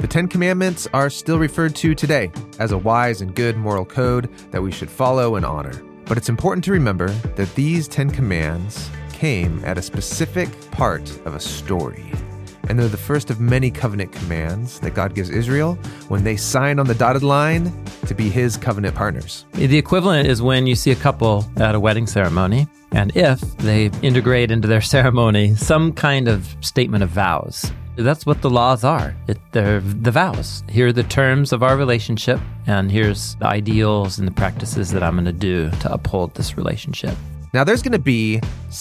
The Ten Commandments are still referred to today as a wise and good moral code that we should follow and honor. But it's important to remember that these 10 commands came at a specific part of a story. And they're the first of many covenant commands that God gives Israel when they sign on the dotted line to be his covenant partners. The equivalent is when you see a couple at a wedding ceremony, and if they integrate into their ceremony some kind of statement of vows. That's what the laws are. They're the vows. Here are the terms of our relationship, and here's the ideals and the practices that I'm going to do to uphold this relationship. Now, there's going to be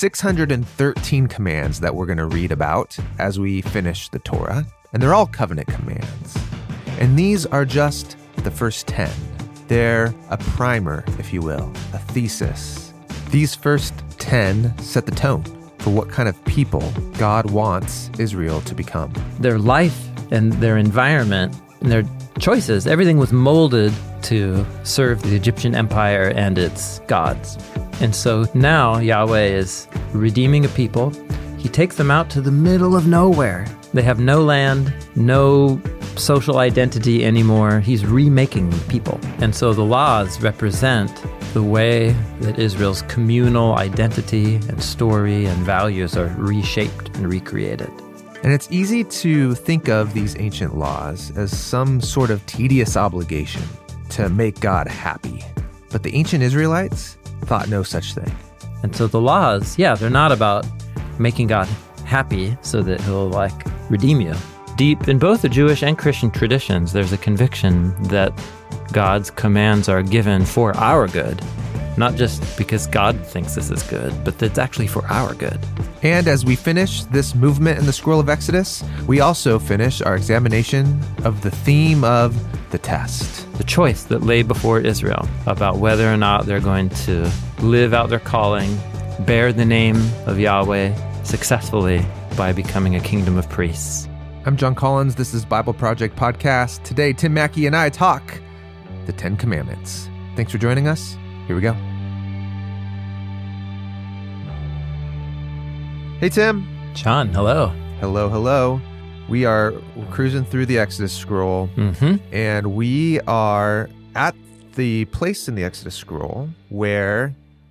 613 commands that we're going to read about as we finish the Torah, and they're all covenant commands. And these are just the first 10. They're a primer, if you will, a thesis. These first 10 set the tone for what kind of people God wants Israel to become. Their life and their environment and their choices, everything was molded to serve the Egyptian empire and its gods. And so now Yahweh is redeeming a people. He takes them out to the middle of nowhere. They have no land, no social identity anymore. He's remaking people. And so the laws represent the way that Israel's communal identity and story and values are reshaped and recreated. And it's easy to think of these ancient laws as some sort of tedious obligation to make God happy. But the ancient Israelites thought no such thing. And so the laws, they're not about making God happy so that he'll redeem you. Deep in both the Jewish and Christian traditions, there's a conviction that God's commands are given for our good, not just because God thinks this is good, but that it's actually for our good. And as we finish this movement in the Scroll of Exodus, we also finish our examination of the theme of the test. The choice that lay before Israel about whether or not they're going to live out their calling, bear the name of Yahweh successfully by becoming a kingdom of priests. I'm John Collins. This is Bible Project Podcast. Today, Tim Mackey and I talk the 10 Commandments. Thanks for joining us. Here we go. Hey, Tim. John, hello. Hello. We're cruising through the Exodus scroll, and we are at the place in the Exodus scroll where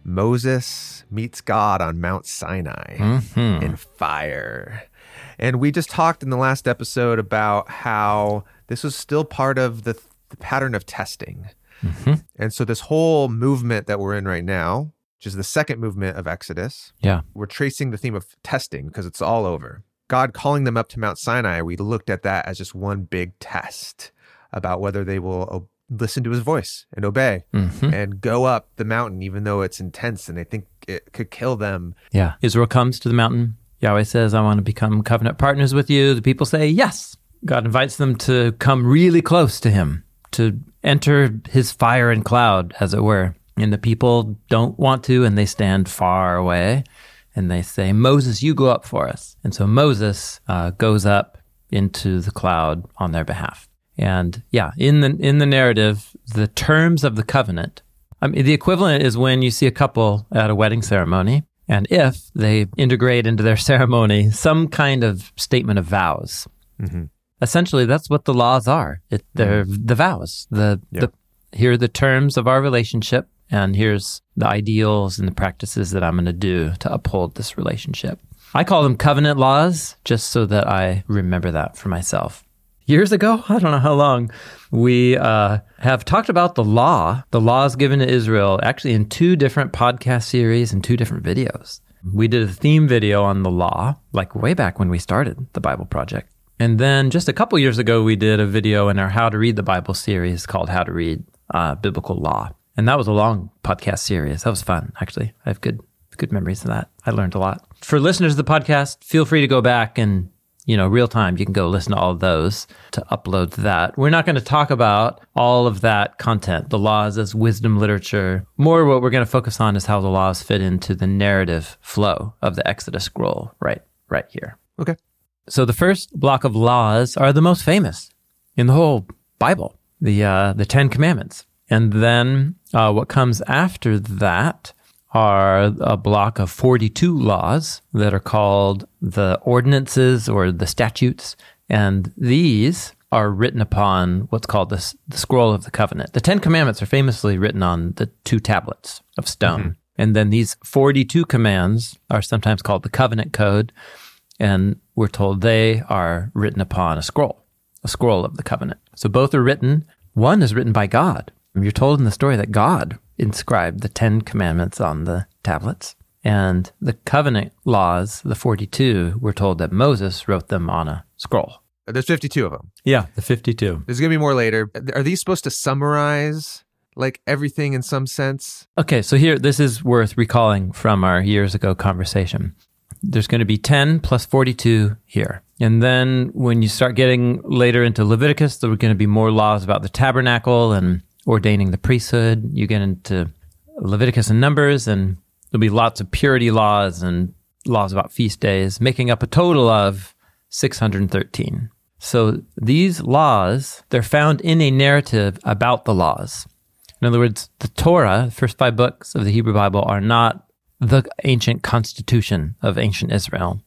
Moses meets God on Mount Sinai in fire. And we just talked in the last episode about how this was still part of the pattern of testing. And so this whole movement that we're in right now, which is the second movement of Exodus, we're tracing the theme of testing because it's all over. God calling them up to Mount Sinai, we looked at that as just one big test about whether they will listen to his voice and obey and go up the mountain, even though it's intense and they think it could kill them. Israel comes to the mountain. Yahweh says, I want to become covenant partners with you. The people say, yes. God invites them to come really close to him, to enter his fire and cloud, as it were. And the people don't want to, and they stand far away. And they say, Moses, you go up for us. And so Moses goes up into the cloud on their behalf. And in the narrative, the terms of the covenant, the equivalent is when you see a couple at a wedding ceremony, and if they integrate into their ceremony some kind of statement of vows. Essentially, that's what the laws are. They're the vows. Here are the terms of our relationship, and here's the ideals and the practices that I'm going to do to uphold this relationship. I call them covenant laws, just so that I remember that for myself. Years ago, I don't know how long, we have talked about the laws given to Israel, actually in 2 different podcast series and 2 different videos. We did a theme video on the law, way back when we started the Bible Project. And then just a couple years ago, we did a video in our How to Read the Bible series called How to Read Biblical Law. And that was a long podcast series. That was fun, actually. I have good memories of that. I learned a lot. For listeners of the podcast, feel free to go back and, real time, you can go listen to all of those to upload that. We're not going to talk about all of that content, the laws as wisdom literature. More what we're going to focus on is how the laws fit into the narrative flow of the Exodus scroll right here. Okay. So the first block of laws are the most famous in the whole Bible, the 10 Commandments. And then what comes after that are a block of 42 laws that are called the ordinances or the statutes. And these are written upon what's called the scroll of the covenant. The 10 commandments are famously written on the 2 tablets of stone. Mm-hmm. And then these 42 commands are sometimes called the covenant code. And we're told they are written upon a scroll of the covenant. So both are written. One is written by God. You're told in the story that God inscribed the 10 commandments on the tablets. And the covenant laws, the 42, we're told that Moses wrote them on a scroll. There's 52 of them. Yeah, the 52. There's going to be more later. Are these supposed to summarize like everything in some sense? Okay, so here, this is worth recalling from our years ago conversation. There's going to be 10 plus 42 here. And then when you start getting later into Leviticus, there are going to be more laws about the tabernacle and ordaining the priesthood. You get into Leviticus and Numbers, and there'll be lots of purity laws and laws about feast days, making up a total of 613. So these laws, they're found in a narrative about the laws. In other words, the Torah, the first 5 books of the Hebrew Bible, are not the ancient constitution of ancient Israel.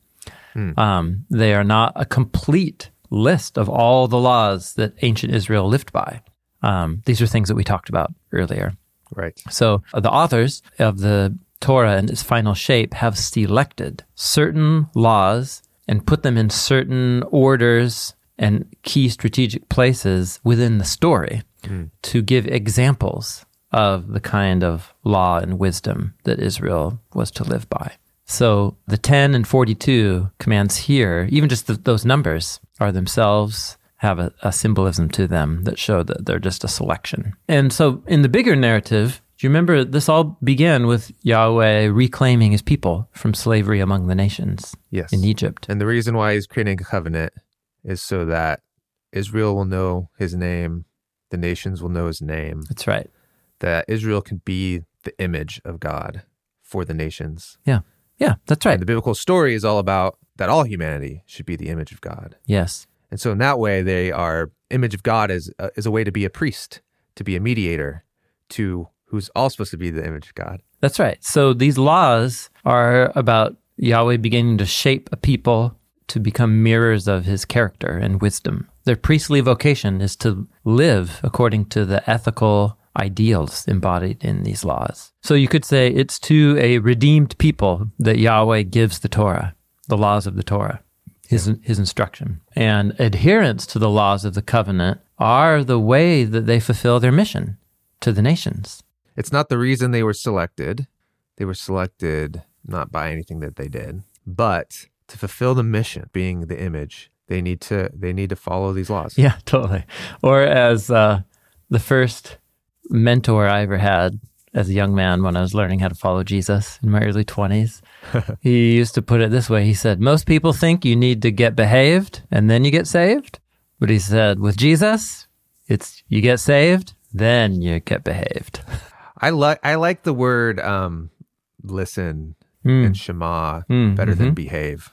They are not a complete list of all the laws that ancient Israel lived by. These are things that we talked about earlier. Right. So the authors of the Torah in its final shape have selected certain laws and put them in certain orders and key strategic places within the story to give examples of the kind of law and wisdom that Israel was to live by. So the 10 and 42 commands here, even just those numbers are themselves have a symbolism to them that show that they're just a selection. And so in the bigger narrative, do you remember this all began with Yahweh reclaiming his people from slavery among the nations in Egypt? And the reason why he's creating a covenant is so that Israel will know his name, the nations will know his name. That's right. That Israel can be the image of God for the nations. Yeah, that's right. And the biblical story is all about that all humanity should be the image of God. Yes. And so in that way, they are image of God is a way to be a priest, to be a mediator, to who's all supposed to be the image of God. That's right. So these laws are about Yahweh beginning to shape a people to become mirrors of his character and wisdom. Their priestly vocation is to live according to the ethical ideals embodied in these laws. So you could say it's to a redeemed people that Yahweh gives the Torah, the laws of the Torah, his instruction. And adherence to the laws of the covenant are the way that they fulfill their mission to the nations. It's not the reason they were selected. They were selected not by anything that they did, but to fulfill the mission, being the image, they need to follow these laws. Yeah, totally. Or as the first mentor I ever had as a young man when I was learning how to follow Jesus in my early 20s, he used to put it this way. He said, most people think you need to get behaved and then you get saved. But he said, with Jesus, it's you get saved, then you get behaved. I like the word listen and Shema better than behave.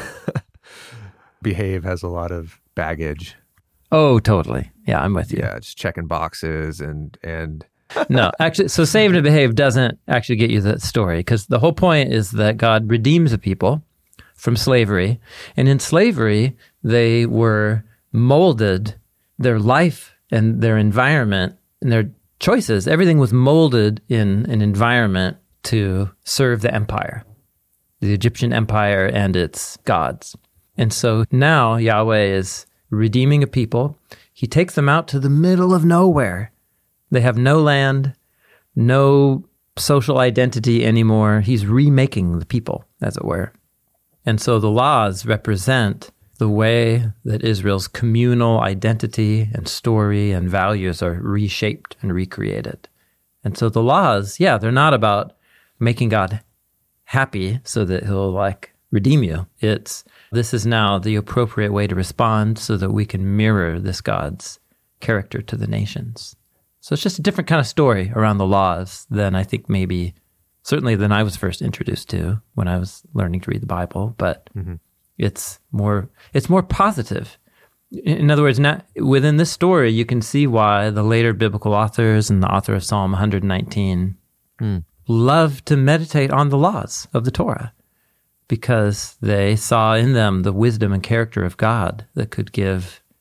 Behave has a lot of baggage. Oh, totally. Yeah, I'm with you. Yeah, just checking boxes and No, actually, so saved and behave doesn't actually get you the story, because the whole point is that God redeems the people from slavery. And in slavery, they were molded, their life and their environment and their choices, everything was molded in an environment to serve the empire, the Egyptian empire and its gods. And so now Yahweh is redeeming a people. He takes them out to the middle of nowhere. They have no land, no social identity anymore. He's remaking the people, as it were. And so the laws represent the way that Israel's communal identity and story and values are reshaped and recreated. And so the laws, they're not about making God happy so that he'll redeem you. This is now the appropriate way to respond so that we can mirror this God's character to the nations. So it's just a different kind of story around the laws than I think certainly than I was first introduced to when I was learning to read the Bible, but it's more positive. In other words, within this story, you can see why the later biblical authors and the author of Psalm 119 love to meditate on the laws of the Torah, because they saw in them the wisdom and character of God that could give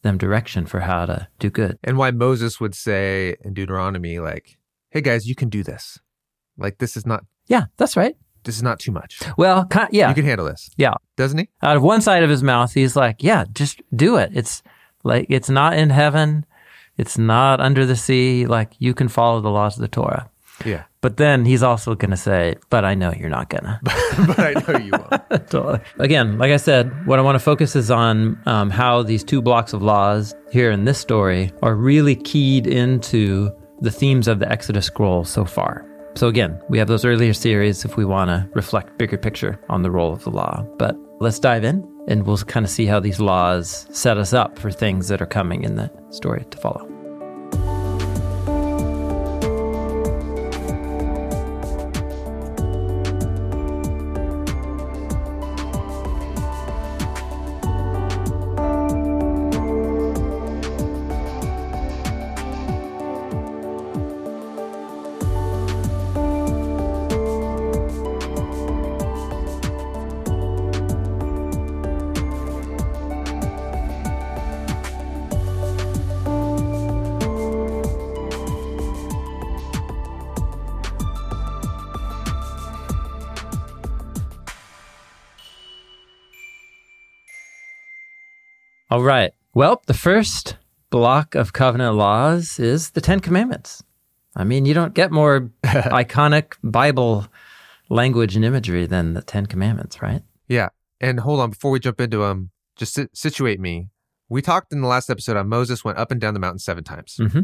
them direction for how to do good. And why Moses would say in Deuteronomy, like, hey guys, you can do this. Like, this is not too much. Well, yeah. You can handle this. Yeah. Doesn't he? Out of one side of his mouth, he's like, yeah, just do it. It's like, it's not in heaven. It's not under the sea. Like, you can follow the laws of the Torah. Yeah. But then he's also going to say, but I know you're not going to. But I know you won't. Totally. Again, like I said, what I want to focus is on how these two blocks of laws here in this story are really keyed into the themes of the Exodus scroll so far. So again, we have those earlier series if we want to reflect bigger picture on the role of the law. But let's dive in and we'll kind of see how these laws set us up for things that are coming in the story to follow. All right. Well, the first block of covenant laws is the Ten Commandments. I mean, you don't get more iconic Bible language and imagery than the Ten Commandments, right? Yeah. And hold on, before we jump into them, just situate me. We talked in the last episode on Moses went up and down the mountain 7 times. Mm-hmm.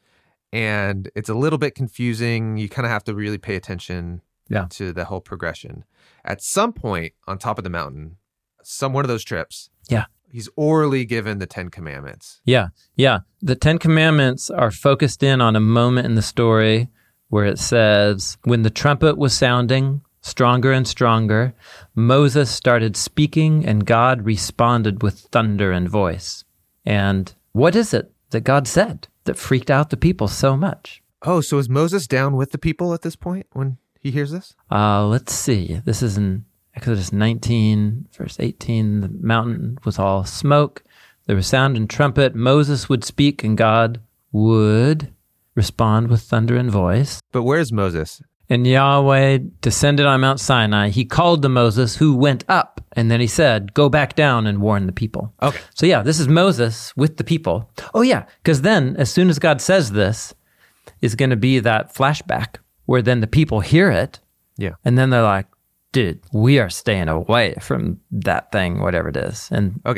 And it's a little bit confusing. You kind of have to really pay attention to the whole progression. At some point on top of the mountain, one of those trips, he's orally given the 10 Commandments. Yeah. The 10 Commandments are focused in on a moment in the story where it says, when the trumpet was sounding stronger and stronger, Moses started speaking and God responded with thunder and voice. And what is it that God said that freaked out the people so much? Oh, so is Moses down with the people at this point when he hears this? Let's see. This is in Exodus 19, verse 18, the mountain was all smoke. There was sound and trumpet. Moses would speak and God would respond with thunder and voice. But where's Moses? And Yahweh descended on Mount Sinai. He called to Moses, who went up. And then he said, go back down and warn the people. Okay. So yeah, this is Moses with the people. Oh yeah, because then as soon as God says this, is going to be that flashback where then the people hear it. Yeah. And then they're like, dude, we are staying away from that thing, whatever it is. And okay.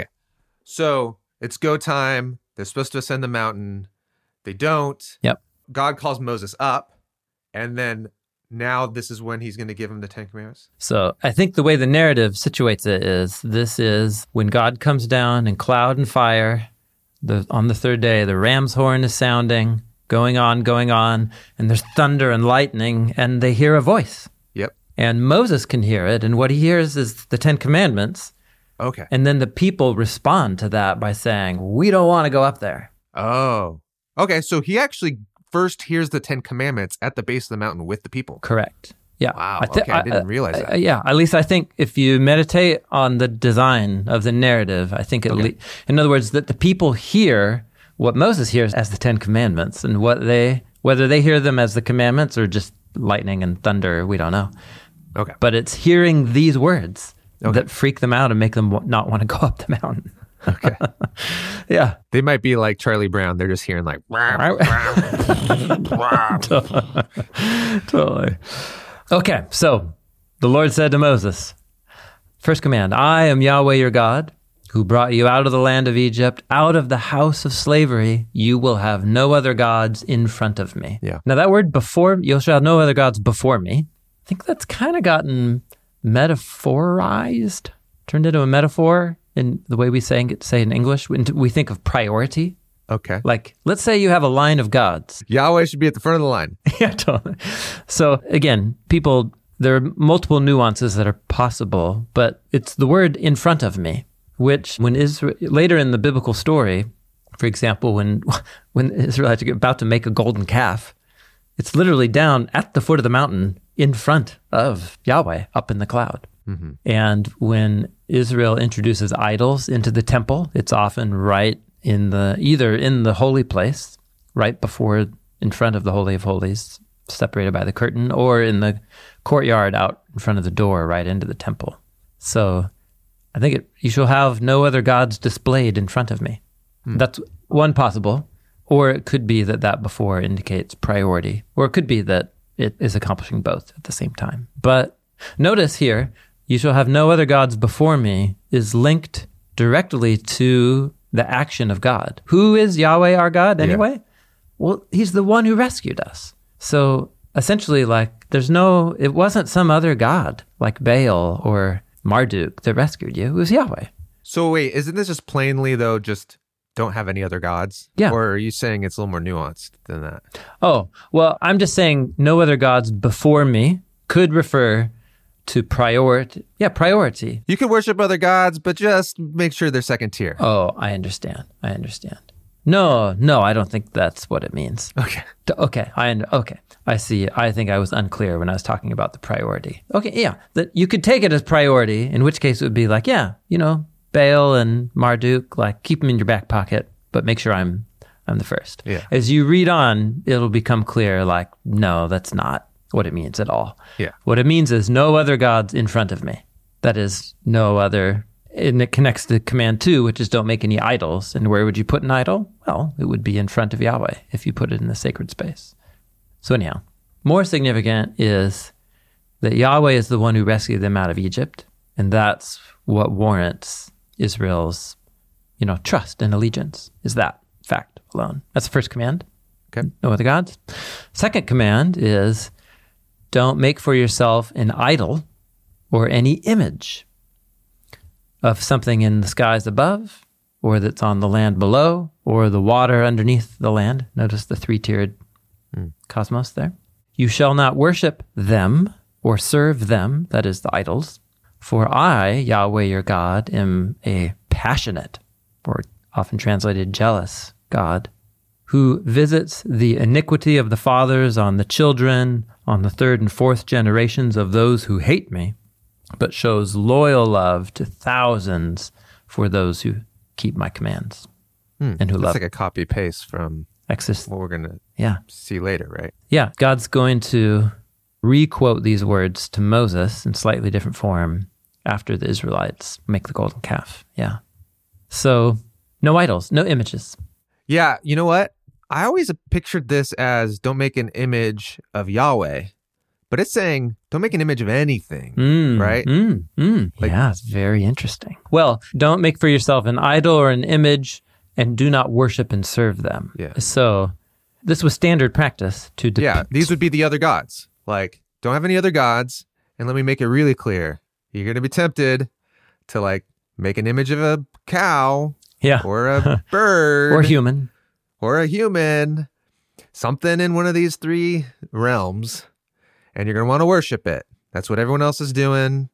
So it's go time. They're supposed to ascend the mountain. They don't. Yep. God calls Moses up. And then now this is when he's going to give him the 10 Commandments. So I think the way the narrative situates it is, this is when God comes down in cloud and fire. On the third day, the ram's horn is sounding, going on, and there's thunder and lightning, and they hear a voice. Yep. And Moses can hear it, and what he hears is the 10 Commandments. Okay. And then the people respond to that by saying, we don't want to go up there. Oh. Okay, so he actually first hears the 10 Commandments at the base of the mountain with the people. Correct. Yeah. Wow. I didn't realize that. Yeah. At least I think if you meditate on the design of the narrative, I think in other words, that the people hear what Moses hears as the 10 Commandments, and whether they hear them as the commandments or just lightning and thunder, we don't know. Okay. But it's hearing these words that freak them out and make them not want to go up the mountain. Okay. Yeah. They might be like Charlie Brown. They're just hearing like... Totally. Okay, so the Lord said to Moses, first command, I am Yahweh your God, who brought you out of the land of Egypt, out of the house of slavery. You will have no other gods in front of me. Yeah. Now that word before, you shall have no other gods before me, I think that's kind of gotten metaphorized, turned into a metaphor in the way we say in English. We think of priority. Okay. Like, let's say you have a line of gods. Yahweh should be at the front of the line. Yeah, totally. So again, there are multiple nuances that are possible, but it's the word in front of me, which when later in the biblical story, for example, when Israelites are about to make a golden calf, it's literally down at the foot of the mountain in front of Yahweh up in the cloud. Mm-hmm. And when Israel introduces idols into the temple, it's often right either in the holy place, right before, in front of the Holy of Holies, separated by the curtain, or in the courtyard out in front of the door, right into the temple. So I think you shall have no other gods displayed in front of me. That's one possible. Or it could be that before indicates priority. Or it could be that it is accomplishing both at the same time. But notice here, you shall have no other gods before me is linked directly to the action of God. Who is Yahweh our God anyway? Yeah. Well, he's the one who rescued us. So essentially, it wasn't some other god like Baal or Marduk that rescued you. It was Yahweh. So wait, isn't this just plainly, though, just don't have any other gods? Yeah. Or are you saying it's a little more nuanced than that? Oh, well, I'm just saying no other gods before me could refer to priority. Yeah, priority. You can worship other gods, but just make sure they're second tier. Oh, I understand. No, I don't think that's what it means. Okay. Okay, I see. I think I was unclear when I was talking about the priority. Okay, yeah, that you could take it as priority, in which case it would be like, Baal and Marduk, keep them in your back pocket, but make sure I'm the first. Yeah. As you read on, it'll become clear, no, that's not what it means at all. Yeah. What it means is no other gods in front of me. That is no other. And it connects to command 2, which is don't make any idols. And where would you put an idol? Well, it would be in front of Yahweh if you put it in the sacred space. So anyhow, more significant is that Yahweh is the one who rescued them out of Egypt. And that's what warrants Israel's, trust and allegiance, is that fact alone. That's the first command. Okay. No other gods. Second command is don't make for yourself an idol or any image of something in the skies above, or that's on the land below, or the water underneath the land. Notice the three-tiered cosmos there. You shall not worship them or serve them, that is the idols, for I, Yahweh your God, am a passionate, or often translated jealous, God, who visits the iniquity of the fathers on the children, on the third and fourth generations of those who hate me, but shows loyal love to thousands for those who keep my commands and who love. That's like a copy paste from Exodus. What we're going to see later, right? Yeah, God's going to re-quote these words to Moses in slightly different form after the Israelites make the golden calf. Yeah. So no idols, no images. Yeah, you know what? I always pictured this as don't make an image of Yahweh. But it's saying, don't make an image of anything, right? Yeah, it's very interesting. Well, don't make for yourself an idol or an image, and do not worship and serve them. Yeah. So this was standard practice to depict. Yeah, these would be the other gods. Don't have any other gods, and let me make it really clear. You're going to be tempted to, make an image of a cow, or a bird. Or human. Or a human. Something in one of these 3 realms. And you're going to want to worship it. That's what everyone else is doing,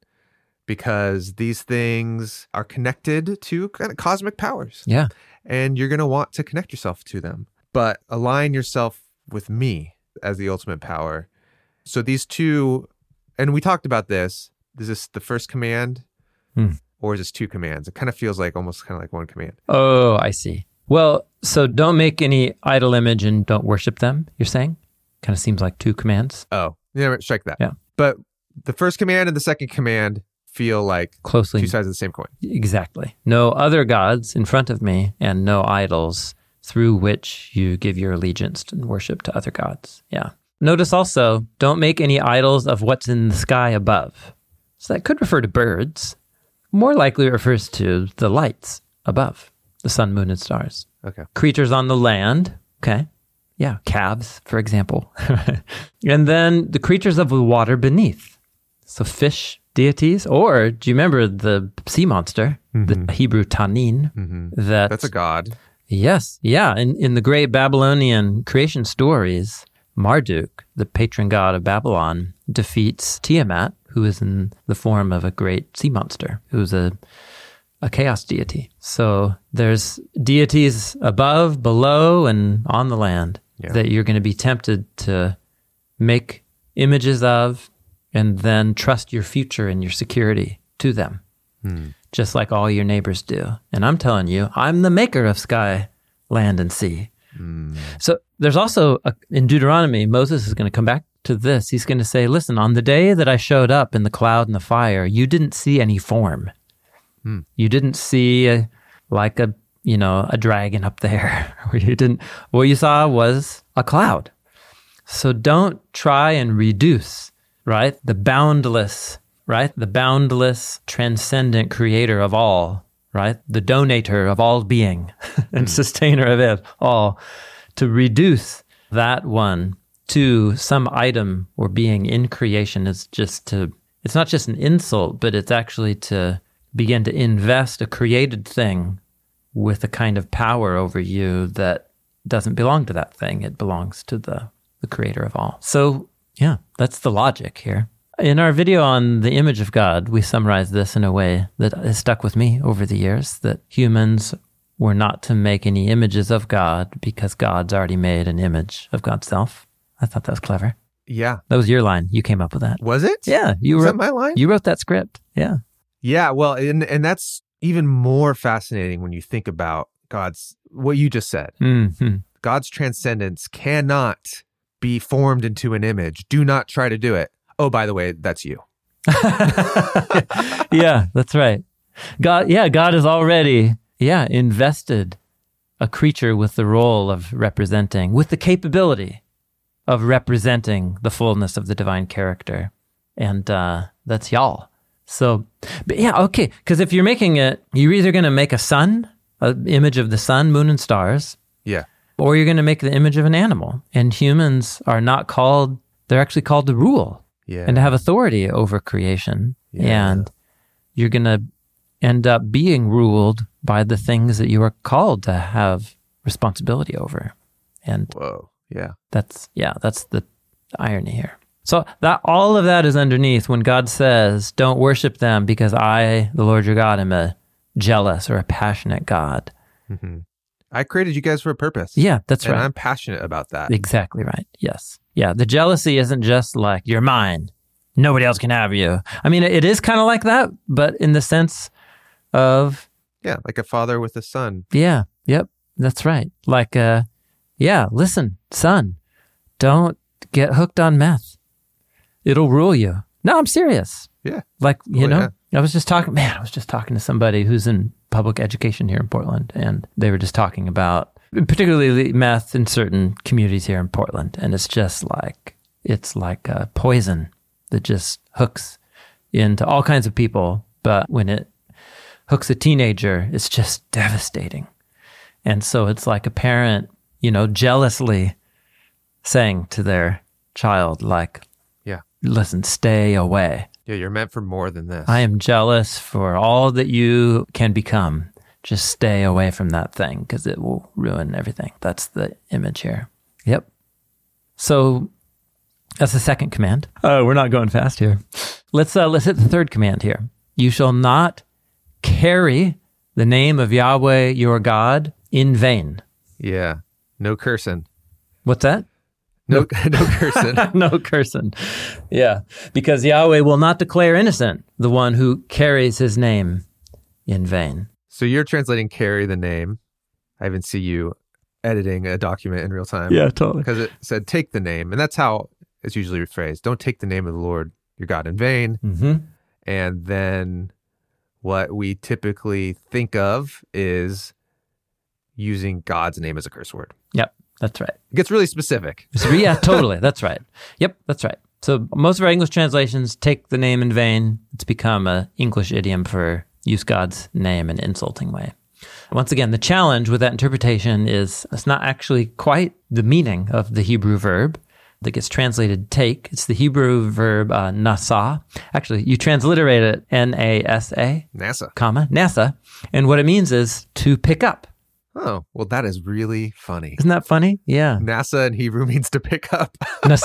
because these things are connected to kind of cosmic powers. Yeah. And you're going to want to connect yourself to them. But align yourself with me as the ultimate power. So these 2, and we talked about this. Is this the first command? Or is this 2 commands? It kind of feels almost kind of like one command. Oh, I see. Well, so don't make any idol image and don't worship them, you're saying? Kind of seems like 2 commands. Oh. Yeah, strike that. Yeah. But the first command and the second command feel like closely 2 sides of the same coin. Exactly. No other gods in front of me, and no idols through which you give your allegiance and worship to other gods. Yeah. Notice also, don't make any idols of what's in the sky above. So that could refer to birds. More likely it refers to the lights above, the sun, moon, and stars. Okay. Creatures on the land. Okay. Yeah, calves, for example. And then the creatures of the water beneath. So fish deities, or do you remember the sea monster, the Hebrew Tanin? That's a god. Yes, yeah. In the great Babylonian creation stories, Marduk, the patron god of Babylon, defeats Tiamat, who is in the form of a great sea monster, who's a chaos deity. So there's deities above, below, and on the land that you're going to be tempted to make images of and then trust your future and your security to them. just like all your neighbors do. And I'm telling you, I'm the maker of sky, land, and sea. So there's also, in Deuteronomy, Moses is going to come back to this. He's going to say, listen, on the day that I showed up in the cloud and the fire, you didn't see any form. You didn't see a dragon up there. What you saw was a cloud. So don't try and reduce, right? The boundless, transcendent creator of all, right? The donator of all being and sustainer of it all. To reduce that one to some item or being in creation is it's not just an insult, but it's actually to begin to invest a created thing with a kind of power over you that doesn't belong to that thing. It belongs to the creator of all. So yeah, that's the logic here. In our video on the image of God, we summarize this in a way that has stuck with me over the years, that humans were not to make any images of God because God's already made an image of God's self. I thought that was clever. Yeah. That was your line. You came up with that. Was it? Yeah. Was that my line? You wrote that script. Yeah. Yeah. Well, and that's even more fascinating when you think about what you just said. Mm-hmm. God's transcendence cannot be formed into an image. Do not try to do it. Oh, by the way, that's you. Yeah, that's right. God has already, invested a creature with the role of representing, with the capability of representing the fullness of the divine character. And that's y'all. So, but yeah, okay. Because if you're making it, you're either going to make a sun, an image of the sun, moon, and stars. Yeah. Or you're going to make the image of an animal. And humans are not called, they're actually called to rule. Yeah. And to have authority over creation. Yeah. And you're going to end up being ruled by the things that you are called to have responsibility over. And whoa, yeah. That's the irony here. So that all of that is underneath when God says, don't worship them because I, the Lord your God, am a jealous or a passionate God. Mm-hmm. I created you guys for a purpose. Yeah, that's right. And I'm passionate about that. Exactly right. Yes. Yeah. The jealousy isn't just like, you're mine. Nobody else can have you. I mean, it is kind of like that, but in the sense of... Yeah, like a father with a son. Yeah. Yep. That's right. Like, listen, son, don't get hooked on meth. It'll rule you. No, I'm serious. Yeah. Like, I was just talking to somebody who's in public education here in Portland, and they were just talking about particularly meth in certain communities here in Portland. And it's just like, a poison that just hooks into all kinds of people. But when it hooks a teenager, it's just devastating. And so it's like a parent, jealously saying to their child, like, listen, stay away. Yeah, you're meant for more than this. I am jealous for all that you can become. Just stay away from that thing because it will ruin everything. That's the image here. Yep. So that's the second command. Oh, we're not going fast here. Let's hit the third command here. You shall not carry the name of Yahweh your God in vain. Yeah. No cursing. What's that? No cursing. No cursing. Yeah. Because Yahweh will not declare innocent the one who carries his name in vain. So you're translating carry the name. I even see you editing a document in real time. Yeah, totally. Because it said take the name. And that's how it's usually rephrased. Don't take the name of the Lord your God in vain. Mm-hmm. And then what we typically think of is using God's name as a curse word. Yep, that's right. It gets really specific. Yeah, totally. That's right. Yep, that's right. So most of our English translations take the name in vain. It's become an English idiom for use God's name in an insulting way. Once again, the challenge with that interpretation is it's not actually quite the meaning of the Hebrew verb that gets translated take. It's the Hebrew verb nasa. Actually, you transliterate it N-A-S-A. NASA. And what it means is to pick up. Oh, well, that is really funny. Isn't that funny? Yeah. NASA in Hebrew means to pick up.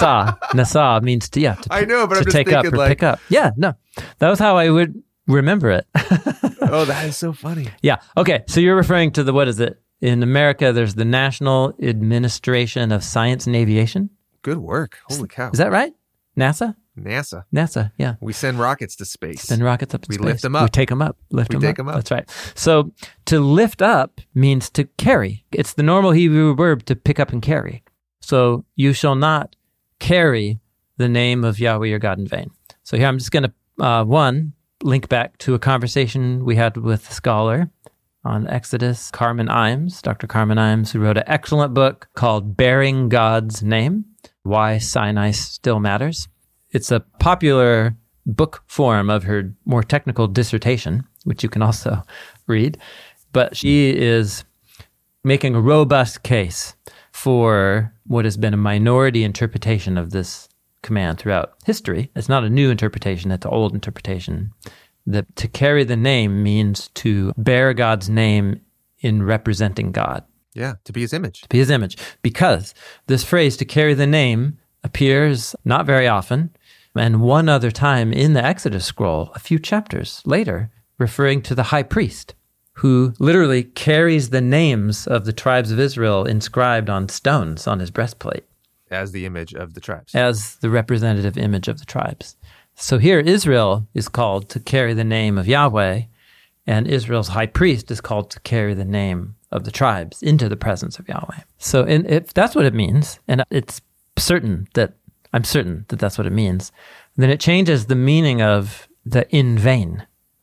Nasa means to I know, but I'm just take thinking up or pick up. Yeah, no. That was how I would remember it. Oh, that is so funny. Yeah. Okay. So you're referring to what is it? In America, there's the National Administration of Science and Aviation. Good work. Holy cow. Is that right? NASA? NASA. NASA, yeah. We send rockets to space. Send rockets up in space. We lift them up. We take them up. We take them up. That's right. So to lift up means to carry. It's the normal Hebrew verb to pick up and carry. So you shall not carry the name of Yahweh your God in vain. So here I'm just going to, link back to a conversation we had with a scholar on Exodus, Carmen Imes, Dr. Carmen Imes, who wrote an excellent book called Bearing God's Name, Why Sinai Still Matters. It's a popular book form of her more technical dissertation, which you can also read. But she is making a robust case for what has been a minority interpretation of this command throughout history. It's not a new interpretation, it's an old interpretation. That to carry the name means to bear God's name in representing God. Yeah, to be his image. To be his image. Because this phrase, to carry the name, appears not very often, and one other time in the Exodus scroll, a few chapters later, referring to the high priest, who literally carries the names of the tribes of Israel inscribed on stones on his breastplate. As the image of the tribes. As the representative image of the tribes. So here Israel is called to carry the name of Yahweh, and Israel's high priest is called to carry the name of the tribes into the presence of Yahweh. So if that's what it means, and I'm certain that that's what it means, then it changes the meaning of the in vain.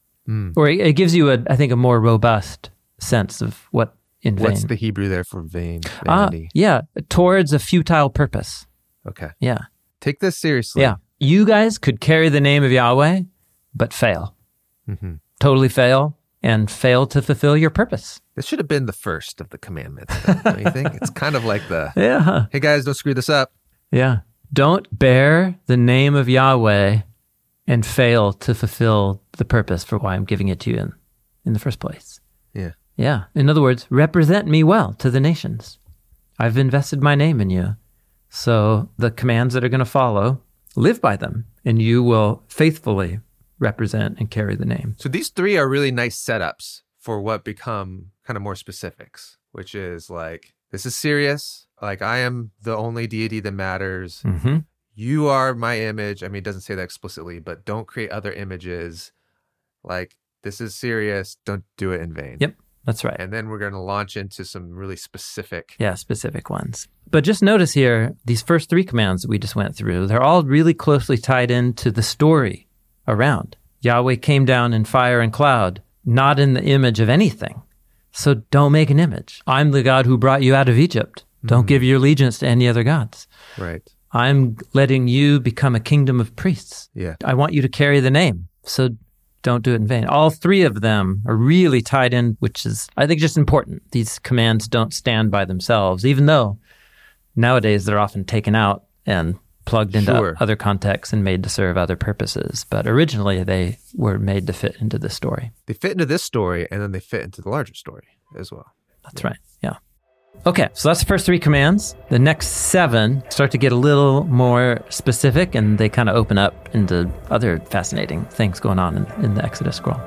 Or it gives you, I think, a more robust sense of what in vain. What's the Hebrew there for vain? Vanity. Yeah, towards a futile purpose. Okay. Yeah. Take this seriously. Yeah. You guys could carry the name of Yahweh, but fail. Mm-hmm. Totally fail, and fail to fulfill your purpose. This should have been the first of the commandments, don't you think? It's kind of like Yeah. Hey guys, don't screw this up. Yeah. Don't bear the name of Yahweh and fail to fulfill the purpose for why I'm giving it to you in the first place. Yeah. Yeah. In other words, represent me well to the nations. I've invested my name in you. So the commands that are going to follow, live by them, and you will faithfully represent and carry the name. So these three are really nice setups for what become kind of more specifics, which is like, this is serious. Like, I am the only deity that matters. Mm-hmm. You are my image. I mean, it doesn't say that explicitly, but don't create other images. Like, this is serious. Don't do it in vain. Yep, that's right. And then we're going to launch into some really specific. Yeah, specific ones. But just notice here, these first three commands that we just went through, they're all really closely tied into the story around. Yahweh came down in fire and cloud, not in the image of anything. So don't make an image. I'm the God who brought you out of Egypt. Don't give your allegiance to any other gods. Right. I'm letting you become a kingdom of priests. Yeah. I want you to carry the name. So don't do it in vain. All three of them are really tied in, which is, I think, just important. These commands don't stand by themselves, even though nowadays they're often taken out and plugged into other contexts and made to serve other purposes. But originally they were made to fit into this story. They fit into this story, and then they fit into the larger story as well. That's right. Yeah. Okay, so that's the first three commands. The next 7 start to get a little more specific, and they kind of open up into other fascinating things going on in the Exodus scroll.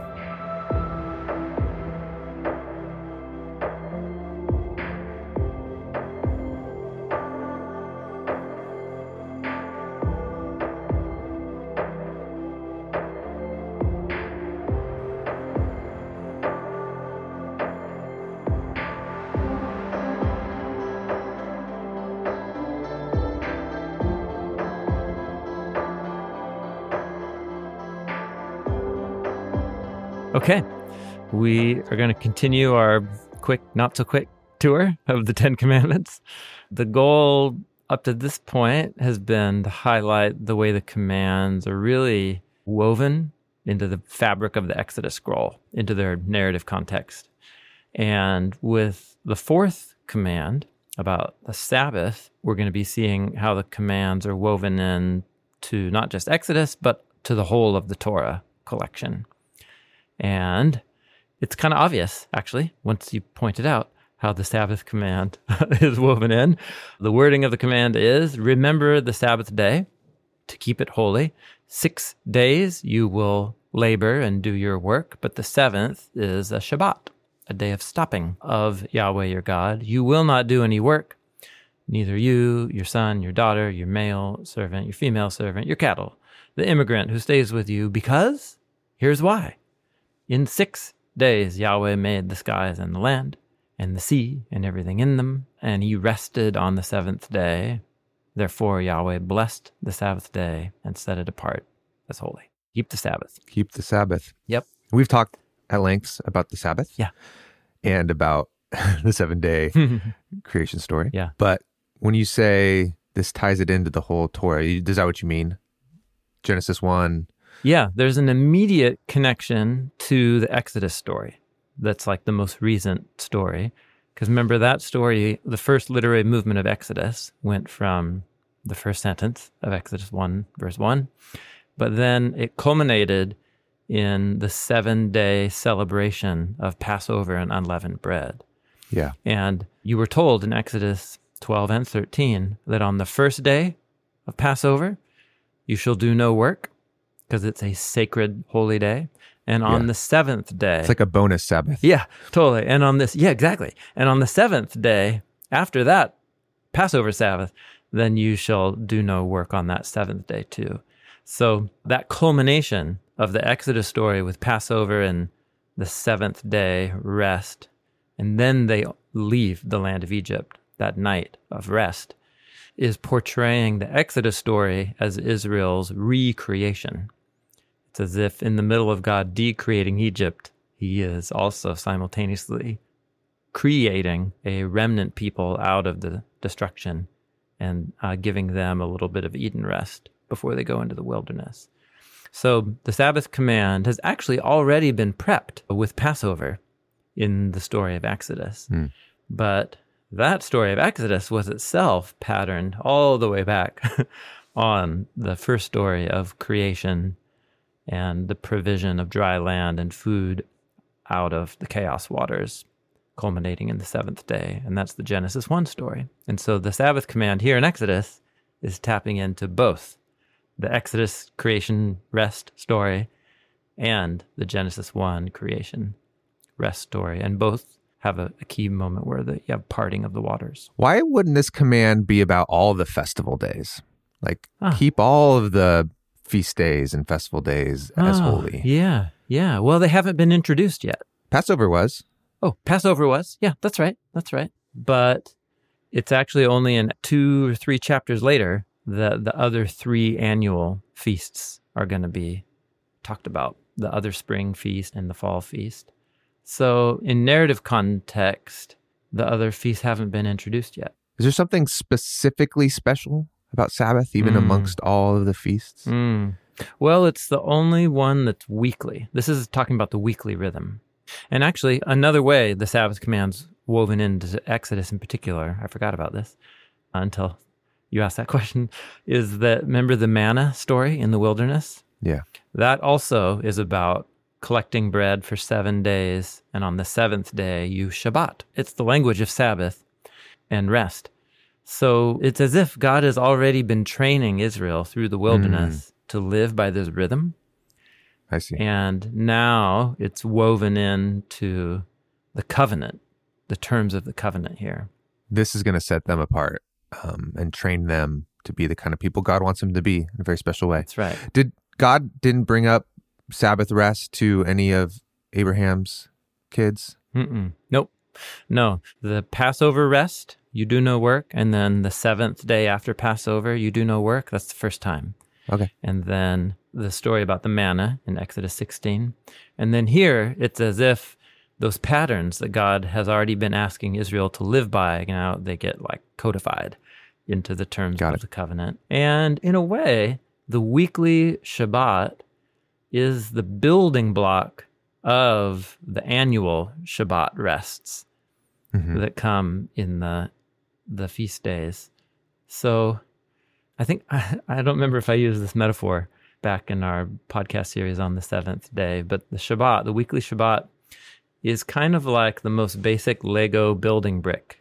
Okay, we are going to continue our quick, not so quick tour of the 10 Commandments. The goal up to this point has been to highlight the way the commands are really woven into the fabric of the Exodus scroll, into their narrative context. And with the 4th command about the Sabbath, we're going to be seeing how the commands are woven in to not just Exodus, but to the whole of the Torah collection. And it's kind of obvious, actually, once you point it out, how the Sabbath command is woven in. The wording of the command is, remember the Sabbath day to keep it holy. 6 days you will labor and do your work, but the 7th is a Shabbat, a day of stopping of Yahweh your God. You will not do any work, neither you, your son, your daughter, your male servant, your female servant, your cattle, the immigrant who stays with you, because here's why. In 6 days, Yahweh made the skies and the land and the sea and everything in them, and he rested on the 7th day. Therefore, Yahweh blessed the Sabbath day and set it apart as holy. Keep the Sabbath. Keep the Sabbath. Yep. We've talked at length about the Sabbath. Yeah. And about the 7-day creation story. Yeah. But when you say this ties it into the whole Torah, is that what you mean? Genesis 1. Yeah, there's an immediate connection to the Exodus story. That's like the most recent story. Because remember that story, the first literary movement of Exodus went from the first sentence of Exodus 1, verse 1. But then it culminated in the 7-day celebration of Passover and unleavened bread. Yeah. And you were told in Exodus 12 and 13 that on the first day of Passover, you shall do no work, because it's a sacred holy day. And on the 7th day... It's like a bonus Sabbath. Yeah, totally. And on this... Yeah, exactly. And on the 7th day, after that Passover Sabbath, then you shall do no work on that 7th day too. So that culmination of the Exodus story with Passover and the 7th day rest, and then they leave the land of Egypt, that night of rest, is portraying the Exodus story as Israel's recreation. It's as if in the middle of God decreating Egypt, he is also simultaneously creating a remnant people out of the destruction and giving them a little bit of Eden rest before they go into the wilderness. So the Sabbath command has actually already been prepped with Passover in the story of Exodus. But that story of Exodus was itself patterned all the way back on the first story of creation and the provision of dry land and food out of the chaos waters, culminating in the 7th day. And that's the Genesis 1 story. And so the Sabbath command here in Exodus is tapping into both the Exodus creation rest story and the Genesis 1 creation rest story. And both have a key moment where you have parting of the waters. Why wouldn't this command be about all the festival days? Like, keep all of the feast days and festival days as holy. Yeah, yeah. Well, they haven't been introduced yet. Passover was. Oh, Passover was. Yeah, that's right. That's right. But it's actually only in 2 or 3 chapters later that the other 3 annual feasts are going to be talked about. The other spring feast and the fall feast. So in narrative context, the other feasts haven't been introduced yet. Is there something specifically special about Sabbath, even amongst all of the feasts? Well, it's the only one that's weekly. This is talking about the weekly rhythm. And actually, another way the Sabbath command's woven into Exodus in particular, I forgot about this until you asked that question, is that, remember the manna story in the wilderness? Yeah. That also is about collecting bread for 7 days, and on the 7th day, you Shabbat. It's the language of Sabbath and rest. So it's as if God has already been training Israel through the wilderness to live by this rhythm. I see. And now it's woven into the covenant, the terms of the covenant here. This is going to set them apart and train them to be the kind of people God wants them to be in a very special way. That's right. God didn't bring up Sabbath rest to any of Abraham's kids? Nope. No. The Passover rest, you do no work. And then the 7th day after Passover, you do no work. That's the first time. Okay. And then the story about the manna in Exodus 16. And then here, it's as if those patterns that God has already been asking Israel to live by, now they get like codified into the terms of the covenant. And in a way, the weekly Shabbat is the building block of the annual Shabbat rests that come in the feast days. So I think, I don't remember if I used this metaphor back in our podcast series on the 7th day, but the Shabbat, the weekly Shabbat, is kind of like the most basic Lego building brick.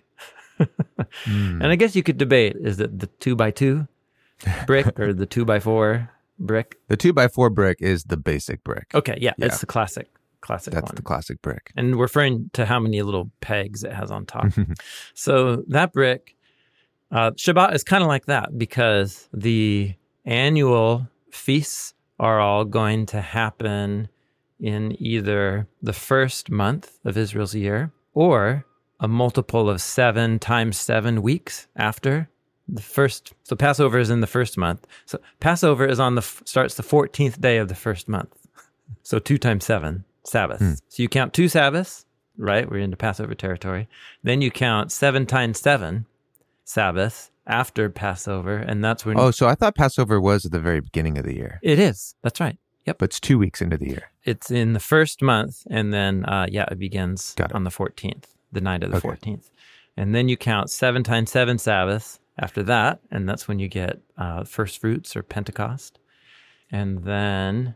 And I guess you could debate, is it the 2x2 brick or the 2x4 brick? The 2x4 brick is the basic brick. Okay, yeah. It's the classic That's one. the classic brick. And referring to how many little pegs it has on top. So that brick, Shabbat is kind of like that, because the annual feasts are all going to happen in either the first month of Israel's year or a multiple of 7 times 7 weeks after the first. So Passover is in the first month. So Passover is starts the 14th day of the first month. So 2 times 7 Sabbaths. So you count 2 Sabbaths, right? We're into Passover territory. Then you count 7 times 7 Sabbaths after Passover, and that's when... Oh, so I thought Passover was at the very beginning of the year. It is. That's right. Yep. But it's 2 weeks into the year. It's in the first month, and then, it begins on the 14th, the night of the 14th. And then you count 7 times 7 Sabbaths after that, and that's when you get first fruits or Pentecost. And then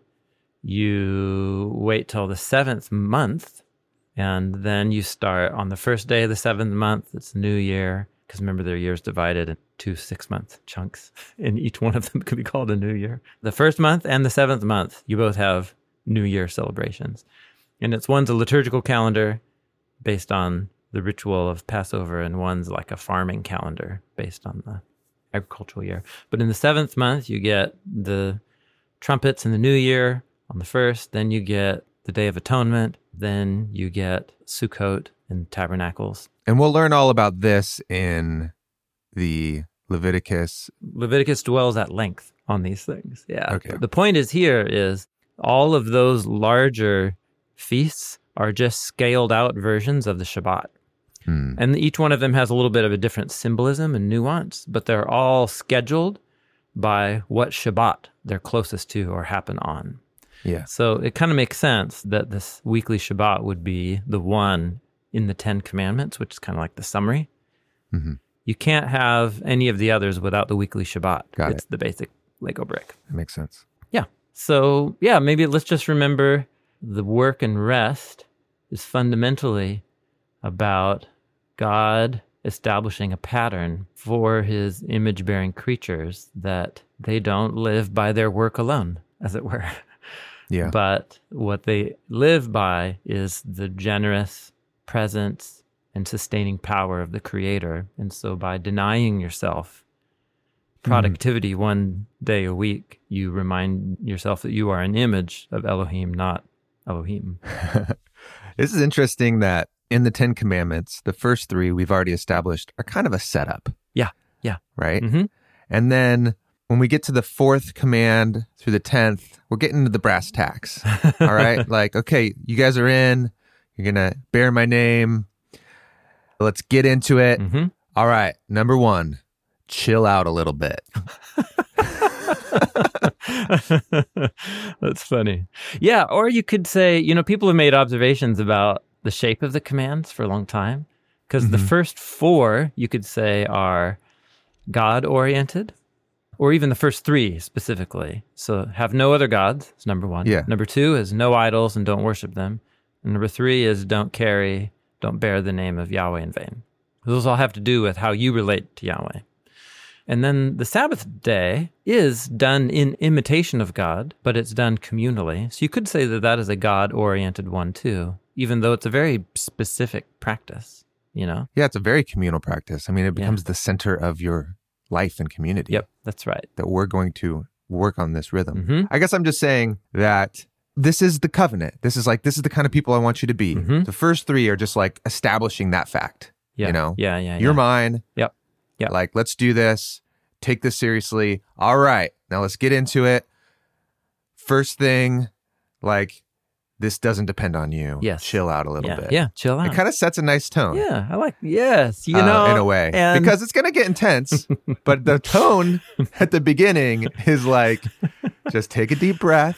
you wait till the 7th month, and then you start on the first day of the 7th month. It's New Year. Because remember, their year's divided into 6-month chunks, and each one of them could be called a new year. The first month and the 7th month, you both have New Year celebrations. And one's a liturgical calendar based on the ritual of Passover, and one's like a farming calendar based on the agricultural year. But in the 7th month, you get the trumpets in the New Year on the 1st, then you get the Day of Atonement, then you get Sukkot and Tabernacles. And we'll learn all about this in the Leviticus. Leviticus dwells at length on these things. Yeah. Okay. The point is all of those larger feasts are just scaled out versions of the Shabbat. And each one of them has a little bit of a different symbolism and nuance, but they're all scheduled by what Shabbat they're closest to or happen on. Yeah. So it kind of makes sense that this weekly Shabbat would be the one in the 10 Commandments, which is kind of like the summary. Mm-hmm. You can't have any of the others without the weekly Shabbat. It's the basic Lego brick. That makes sense. Yeah. So, maybe let's just remember the work and rest is fundamentally about God establishing a pattern for his image-bearing creatures that they don't live by their work alone, as it were. Yeah. But what they live by is the generous presence and sustaining power of the Creator. And so by denying yourself productivity one day a week, you remind yourself that you are an image of Elohim, not Elohim. This is interesting that in the 10 Commandments, the first 3 we've already established are kind of a setup. Yeah. Right? Mm-hmm. And then when we get to the 4th command through the 10th, we're getting into the brass tacks. All right? Like, okay, you guys are in. You're going to bear my name. Let's get into it. Mm-hmm. All right. Number 1, chill out a little bit. That's funny. Yeah. Or you could say, people have made observations about the shape of the commands for a long time. Because the first 4, you could say, are God-oriented. Or even the first 3 specifically. So have no other gods is number 1. Yeah. Number 2 is no idols and don't worship them. And number 3 is don't bear the name of Yahweh in vain. Those all have to do with how you relate to Yahweh. And then the Sabbath day is done in imitation of God, but it's done communally. So you could say that is a God-oriented one too, even though it's a very specific practice, Yeah, it's a very communal practice. I mean, it becomes the center of your life and community. Yep, that's right. That we're going to work on this rhythm. Mm-hmm. I guess I'm just saying that this is the covenant. This is the kind of people I want you to be. Mm-hmm. The first 3 are just like establishing that fact. Yeah. You're mine. Yep. Like, let's do this. Take this seriously. All right. Now let's get into it. First thing, like, this doesn't depend on you. Yes. Chill out a little bit. Yeah, chill out. It kind of sets a nice tone. Yeah, I like, yes, in a way. And... Because it's going to get intense, but the tone at the beginning is like, just take a deep breath.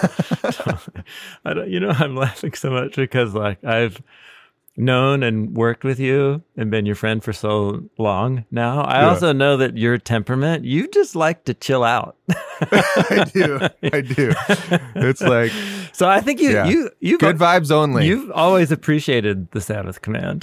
I'm laughing so much because, like, I've known and worked with you and been your friend for so long now. I also know that your temperament, you just like to chill out. I do. It's like, so I think you good vibes only. You've always appreciated the Sabbath command.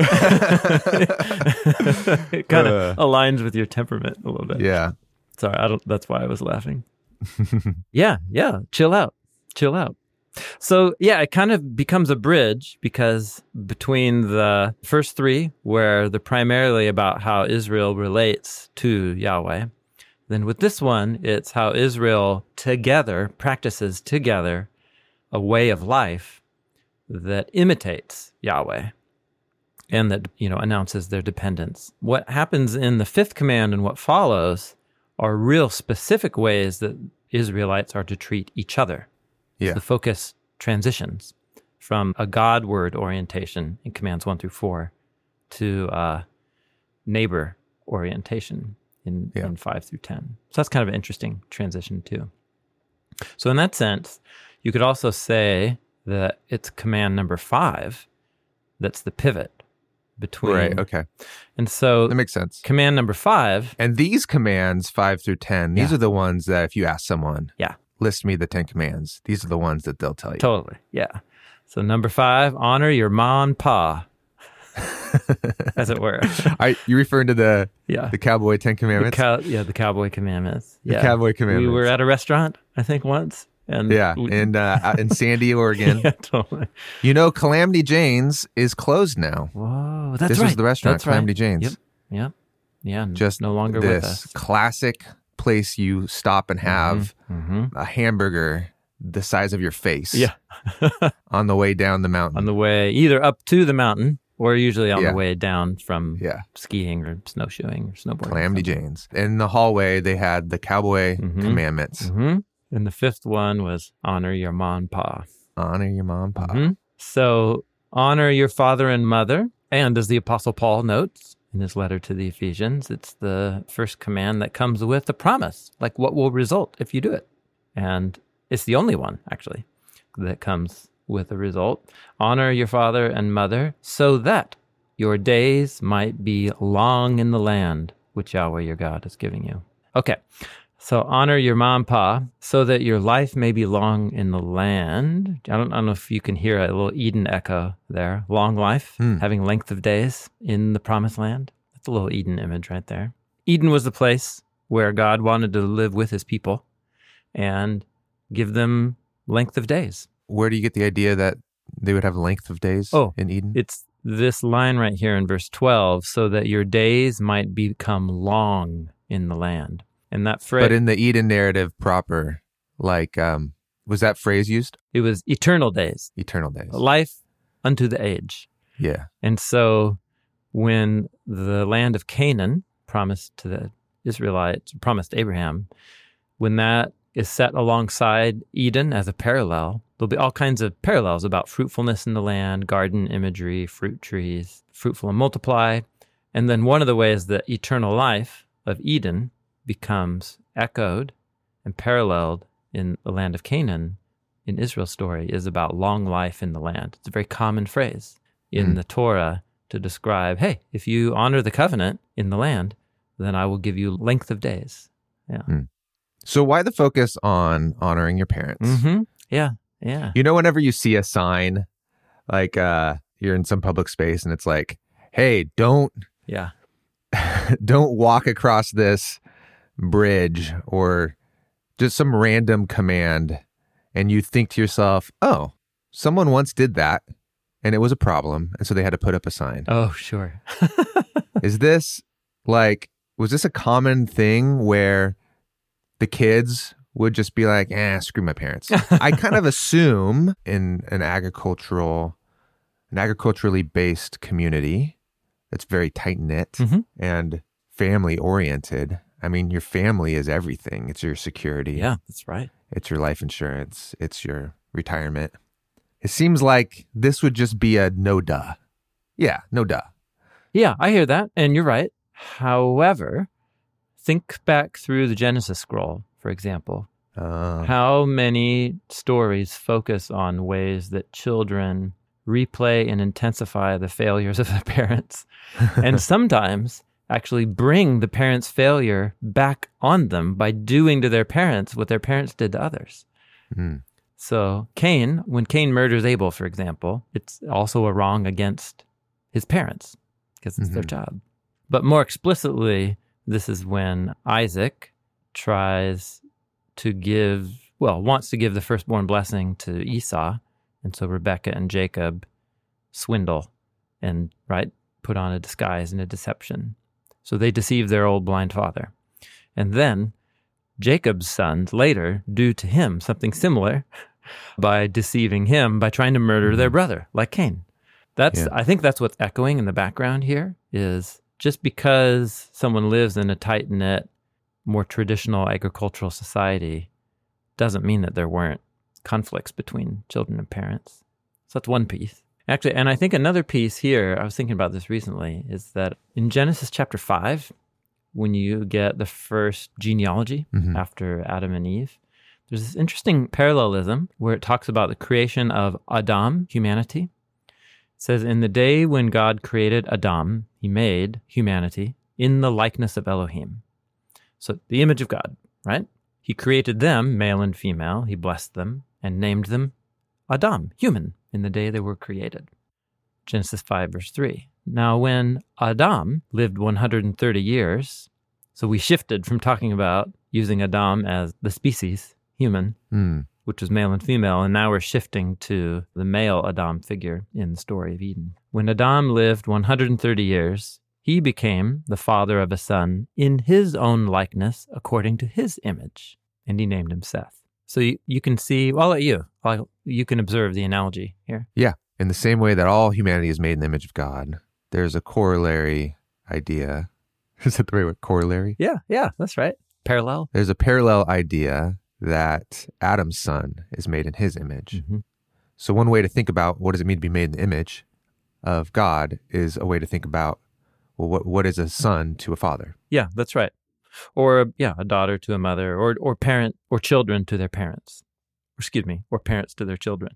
It kind of aligns with your temperament a little bit. Yeah. Sorry, that's why I was laughing. Yeah. Chill out. So, it kind of becomes a bridge because between the first 3, where they're primarily about how Israel relates to Yahweh, Then with this one, it's how Israel together practices together a way of life that imitates Yahweh and that, announces their dependence. What happens in the fifth command and what follows are real specific ways that Israelites are to treat each other. Yeah. So the focus transitions from a Godward orientation in commands 1 through 4 to neighbor orientation in 5 through 10. So that's kind of an interesting transition too. So in that sense, you could also say that it's command number 5 that's the pivot between. Right, okay. And so that makes sense. Command number 5. And these commands, 5 through 10, these are the ones that if you ask someone, Yeah. list me the 10 commands, these are the ones that they'll tell you. Totally, yeah. So number 5, honor your ma and pa, as it were. You referring to the Yeah. the cowboy 10 commandments? The cowboy commandments. The Yeah. cowboy commandments. We were at a restaurant, I think, once. And out in Sandy, Oregon. Yeah, totally. Calamity Jane's is closed now. Whoa, that's This right. was the restaurant, That's Calamity right. Jane's. Yep. Yeah, Just no longer this with us. classic place you stop and have Mm-hmm. a hamburger the size of your face Yeah. on the way down the mountain. On the way either up to the mountain or usually on Yeah. the way down from Yeah. skiing or snowshoeing or snowboarding. Calamity Jane's. In the hallway, they had the cowboy commandments. Mm-hmm. And the fifth one was honor your ma and pa. Honor your mom and pop. Mhm. So honor your father and mother. And as the Apostle Paul notes in his letter to the Ephesians, it's the first command that comes with a promise, like what will result if you do it. And it's the only one, actually, that comes with a result. Honor your father and mother so that your days might be long in the land which Yahweh your God is giving you. Okay. So honor your mom and pa so that your life may be long in the land. I don't know if you can hear a little Eden echo there. Long life, having length of days in the promised land. That's a little Eden image right there. Eden was the place where God wanted to live with his people and give them length of days. Where do you get the idea that they would have length of days in Eden? It's this line right here in verse 12, so that your days might become long in the land. And that phrase, But in the Eden narrative proper, was that phrase used? it was eternal days, Eternal days. life unto the age. Yeah. And so when the land of Canaan promised to the Israelites, promised Abraham, when that is set alongside Eden as a parallel, there'll be all kinds of parallels about fruitfulness in the land, garden imagery, fruit trees, fruitful and multiply. And then one of the ways that eternal life of Eden becomes echoed and paralleled in the land of Canaan in Israel's story is about long life in the land. It's a very common phrase in the Torah to describe, hey, if you honor the covenant in the land, then I will give you length of days. Yeah. So why the focus on honoring your parents? Mm-hmm. Yeah. Yeah. Whenever you see a sign, like you're in some public space and it's like, hey, don't Yeah. walk across this bridge, or just some random command, and you think to yourself, oh, someone once did that and it was a problem, and so they had to put up a sign. Oh, sure. Was this a common thing where the kids would just be like, screw my parents? I kind of assume in an agriculturally based community that's very tight-knit and family-oriented. I mean, your family is everything. It's your security. Yeah, that's right. It's your life insurance. It's your retirement. It seems like this would just be a no duh. Yeah, no duh. Yeah, I hear that, and you're right. However, think back through the Genesis scroll, for example. How many stories focus on ways that children replay and intensify the failures of their parents, and sometimes actually bring the parents' failure back on them by doing to their parents what their parents did to others. So when Cain murders Abel, for example, it's also a wrong against his parents because it's their job. But more explicitly, this is when Isaac wants to give the firstborn blessing to Esau. And so Rebekah and Jacob swindle and, put on a disguise and a deception. So they deceive their old blind father. And then Jacob's sons later do to him something similar by deceiving him, by trying to murder their brother, like Cain. I think that's what's echoing in the background here, is just because someone lives in a tight-knit, more traditional agricultural society doesn't mean that there weren't conflicts between children and parents. So that's one piece. Actually, and I think another piece here, I was thinking about this recently, is that in Genesis chapter 5, when you get the first genealogy after Adam and Eve, there's this interesting parallelism where it talks about the creation of Adam, humanity. It says, in the day when God created Adam, he made humanity in the likeness of Elohim. So the image of God, right? He created them, male and female. He blessed them and named them Adam, human, in the day they were created. Genesis 5, verse 3. Now, when Adam lived 130 years, so we shifted from talking about using Adam as the species, human, which was male and female, and now we're shifting to the male Adam figure in the story of Eden. When Adam lived 130 years, he became the father of a son in his own likeness according to his image, and he named him Seth. So you can see, I'll let you can observe the analogy here. Yeah. In the same way that all humanity is made in the image of God, there's a corollary idea. Is that the right word? Corollary? Yeah, that's right. Parallel. There's a parallel idea that Adam's son is made in his image. So one way to think about what does it mean to be made in the image of God is a way to think about, well, what is a son to a father? Yeah, that's right. Or a daughter to a mother, or parent or children to their parents. Or parents to their children.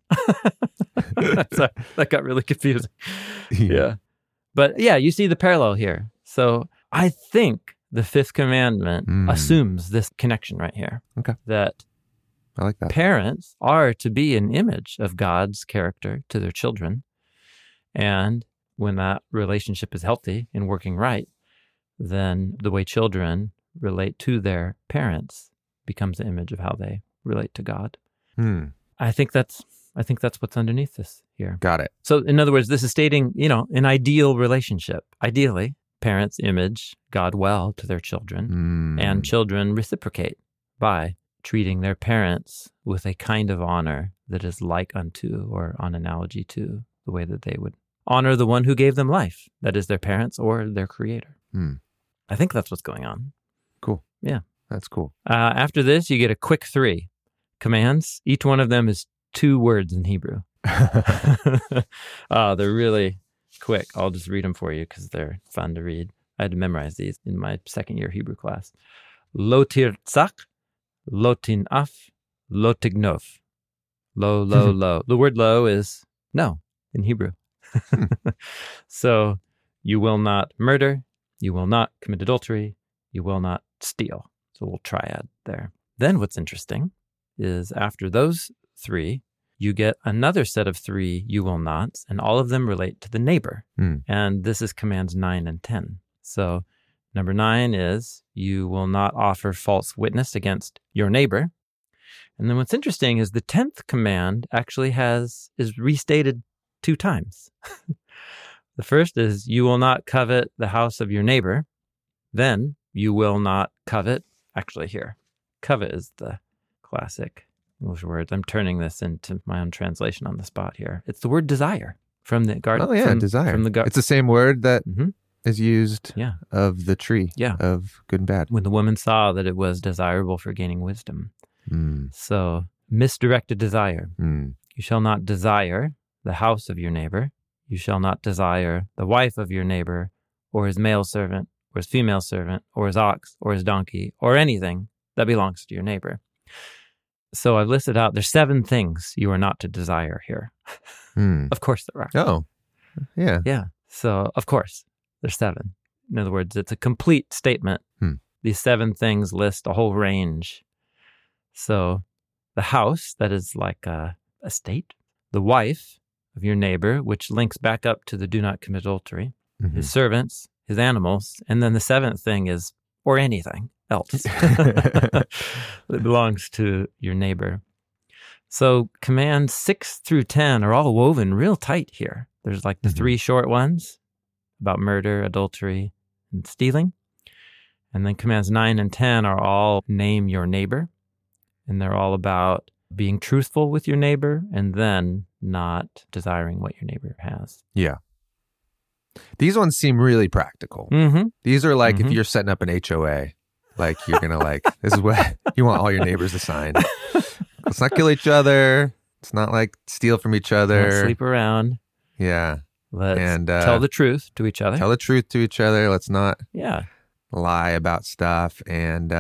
Sorry, that got really confusing. Yeah. But you see the parallel here. So I think the fifth commandment assumes this connection right here. Okay. That I like that. Parents are to be an image of God's character to their children. And when that relationship is healthy and working right, then the way children relate to their parents becomes the image of how they relate to God. I think that's what's underneath this here. Got it. So in other words, this is stating, an ideal relationship. Ideally, parents image God well to their children, and children reciprocate by treating their parents with a kind of honor that is like unto, or on analogy to, the way that they would honor the one who gave them life, that is their parents or their creator. I think that's what's going on. Cool. Yeah. That's cool. After this, you get a quick 3 commands. Each one of them is 2 words in Hebrew. They're really quick. I'll just read them for you because they're fun to read. I had to memorize these in my second year Hebrew class. Lo tirtzach, lo tinaf, lo tignov. Lo, lo, lo. The word lo is no in Hebrew. So you will not murder, you will not commit adultery, you will not steal. So we'll triad there. Then what's interesting is after those 3, you get another set of 3 you will nots, and all of them relate to the neighbor. And this is commands 9 and 10. So number 9 is you will not offer false witness against your neighbor. And then what's interesting is the 10th command actually is restated 2 times. The first is you will not covet the house of your neighbor. Then you will not covet. Actually here, covet is the classic English word. I'm turning this into my own translation on the spot here. It's the word desire from the garden. Oh yeah, desire. It's the same word that is used of the tree of good and bad. When the woman saw that it was desirable for gaining wisdom. So misdirected desire. You shall not desire the house of your neighbor. You shall not desire the wife of your neighbor, or his male servant, or his female servant, or his ox, or his donkey, or anything that belongs to your neighbor. So I've listed out, there's 7 things you are not to desire here. Of course there are. Oh, yeah. Yeah. So of course there's 7. In other words, it's a complete statement. These 7 things list a whole range. So the house, that is like a estate. The wife of your neighbor, which links back up to the do not commit adultery. His servants, his animals. And then the 7th thing is, or anything else that belongs to your neighbor. So commands 6 through 10 are all woven real tight here. There's like the 3 short ones about murder, adultery, and stealing. And then commands 9 and 10 are all name your neighbor. And they're all about being truthful with your neighbor and then not desiring what your neighbor has. Yeah. These ones seem really practical. Mm-hmm. These are like if you're setting up an HOA, like you're going to like, this is what you want all your neighbors to sign. Let's not kill each other. It's not like steal from each other. Don't sleep around. Yeah. Let's tell the truth to each other. Tell the truth to each other. Let's not yeah. lie about stuff. And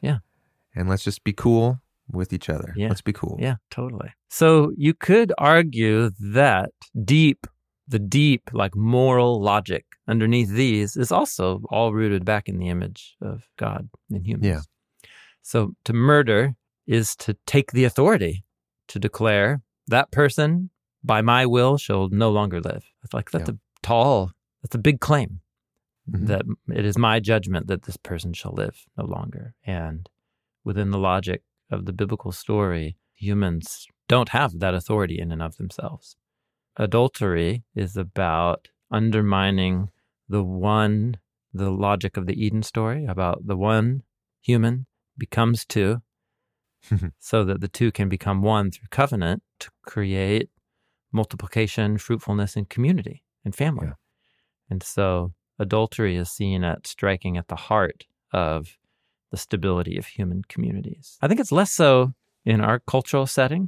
and let's just be cool with each other. Yeah. Let's be cool. Yeah, totally. So you could argue that the deep, like moral logic underneath these is also all rooted back in the image of God in humans. Yeah. So to murder is to take the authority to declare that person by my will shall no longer live. It's like that's that's a big claim that it is my judgment that this person shall live no longer. And within the logic of the biblical story, humans don't have that authority in and of themselves. Adultery is about undermining the logic of the Eden story about the one human becomes two so that the two can become one through covenant to create multiplication, fruitfulness, and community and family. Yeah. And so adultery is seen at striking at the heart of the stability of human communities. I think it's less so in our cultural setting,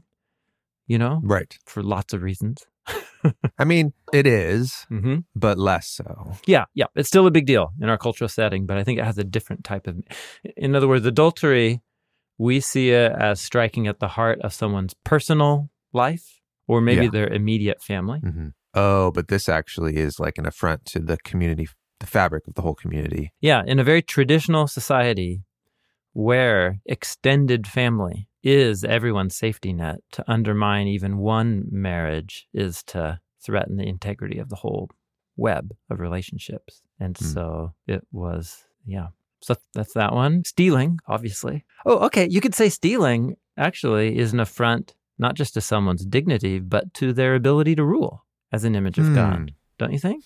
right, for lots of reasons. I mean, it is, but less so. Yeah. It's still a big deal in our cultural setting, but I think it has a different type of... In other words, adultery, we see it as striking at the heart of someone's personal life or maybe their immediate family. Mm-hmm. Oh, but this actually is like an affront to the community, the fabric of the whole community. Yeah, in a very traditional society where extended family is everyone's safety net, to undermine even one marriage is to threaten the integrity of the whole web of relationships. And so it was, So that's that one. Stealing, obviously. Oh, okay. You could say stealing actually is an affront, not just to someone's dignity, but to their ability to rule as an image of God. Don't you think?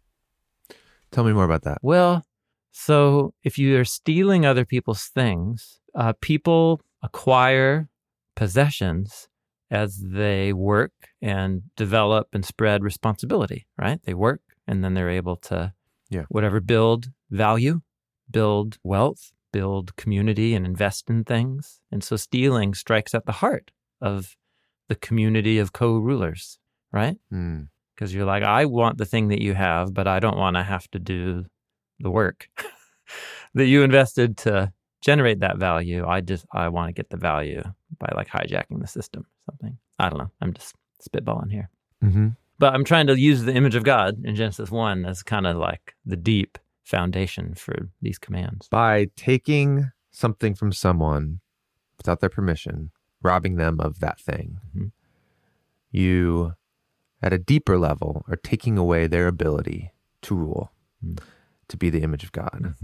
Tell me more about that. Well, so if you are stealing other people's things, people acquire possessions as they work and develop and spread responsibility, right? They work and then they're able to, build value, build wealth, build community, and invest in things. And so stealing strikes at the heart of the community of co-rulers, right? Because you're like, I want the thing that you have, but I don't want to have to do the work that you invested to generate that value. I want to get the value by like hijacking the system or something. I don't know. I'm just spitballing here. But I'm trying to use the image of God in Genesis 1 as kind of like the deep foundation for these commands. By taking something from someone without their permission, robbing them of that thing, you, at a deeper level, are taking away their ability to rule, to be the image of God.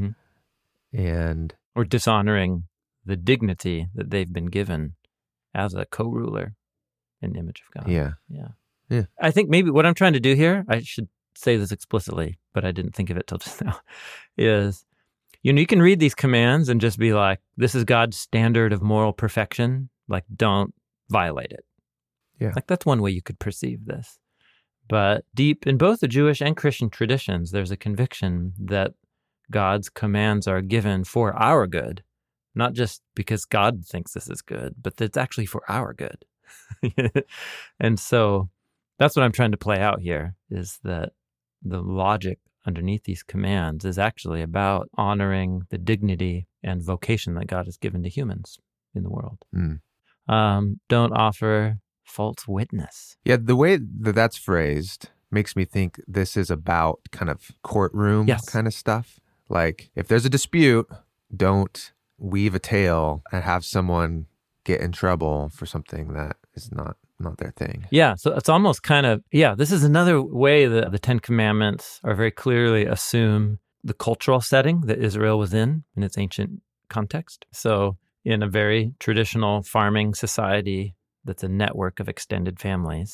And or dishonoring the dignity that they've been given as a co-ruler in the image of God. Yeah. I think maybe what I'm trying to do here, I should say this explicitly, but I didn't think of it till just now, is, you can read these commands and just be like, this is God's standard of moral perfection. Like, don't violate it. Yeah. Like, that's one way you could perceive this. But deep in both the Jewish and Christian traditions, there's a conviction that God's commands are given for our good, not just because God thinks this is good, but that it's actually for our good. And so that's what I'm trying to play out here, is that the logic underneath these commands is actually about honoring the dignity and vocation that God has given to humans in the world. Don't offer false witness. Yeah, the way that that's phrased makes me think this is about kind of courtroom kind of stuff. Like, if there's a dispute, don't weave a tale and have someone get in trouble for something that is not their thing. Yeah, so it's almost kind of, this is another way that the Ten Commandments are very clearly assume the cultural setting that Israel was in its ancient context. So in a very traditional farming society that's a network of extended families,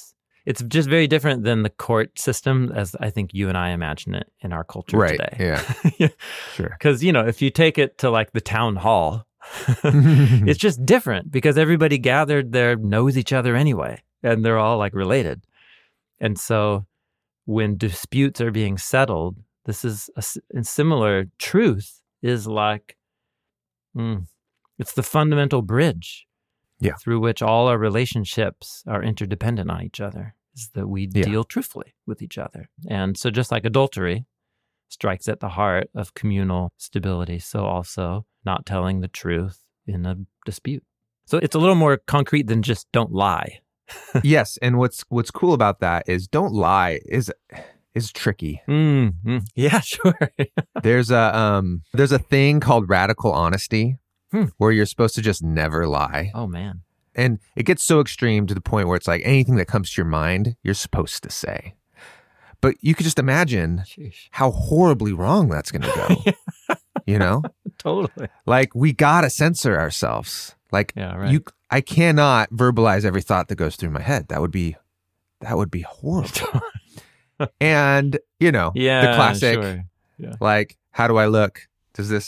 It's just very different than the court system as I think you and I imagine it in our culture today. Yeah. Sure. Because, if you take it to like the town hall, it's just different because everybody gathered there knows each other anyway, and they're all like related. And so when disputes are being settled, this is a similar truth is like, it's the fundamental bridge through which all our relationships are interdependent on each other, is that we deal truthfully with each other. And so just like adultery strikes at the heart of communal stability, so also not telling the truth in a dispute. So it's a little more concrete than just don't lie. Yes, and what's cool about that is don't lie is tricky. Mm-hmm. Yeah, sure. There's a thing called radical honesty where you're supposed to just never lie. Oh man. And it gets so extreme to the point where it's like anything that comes to your mind, you're supposed to say. But you could just imagine how horribly wrong that's going to go. Totally. Like we got to censor ourselves. Like I cannot verbalize every thought that goes through my head. That would be horrible. And, the classic, like, how do I look? Does this,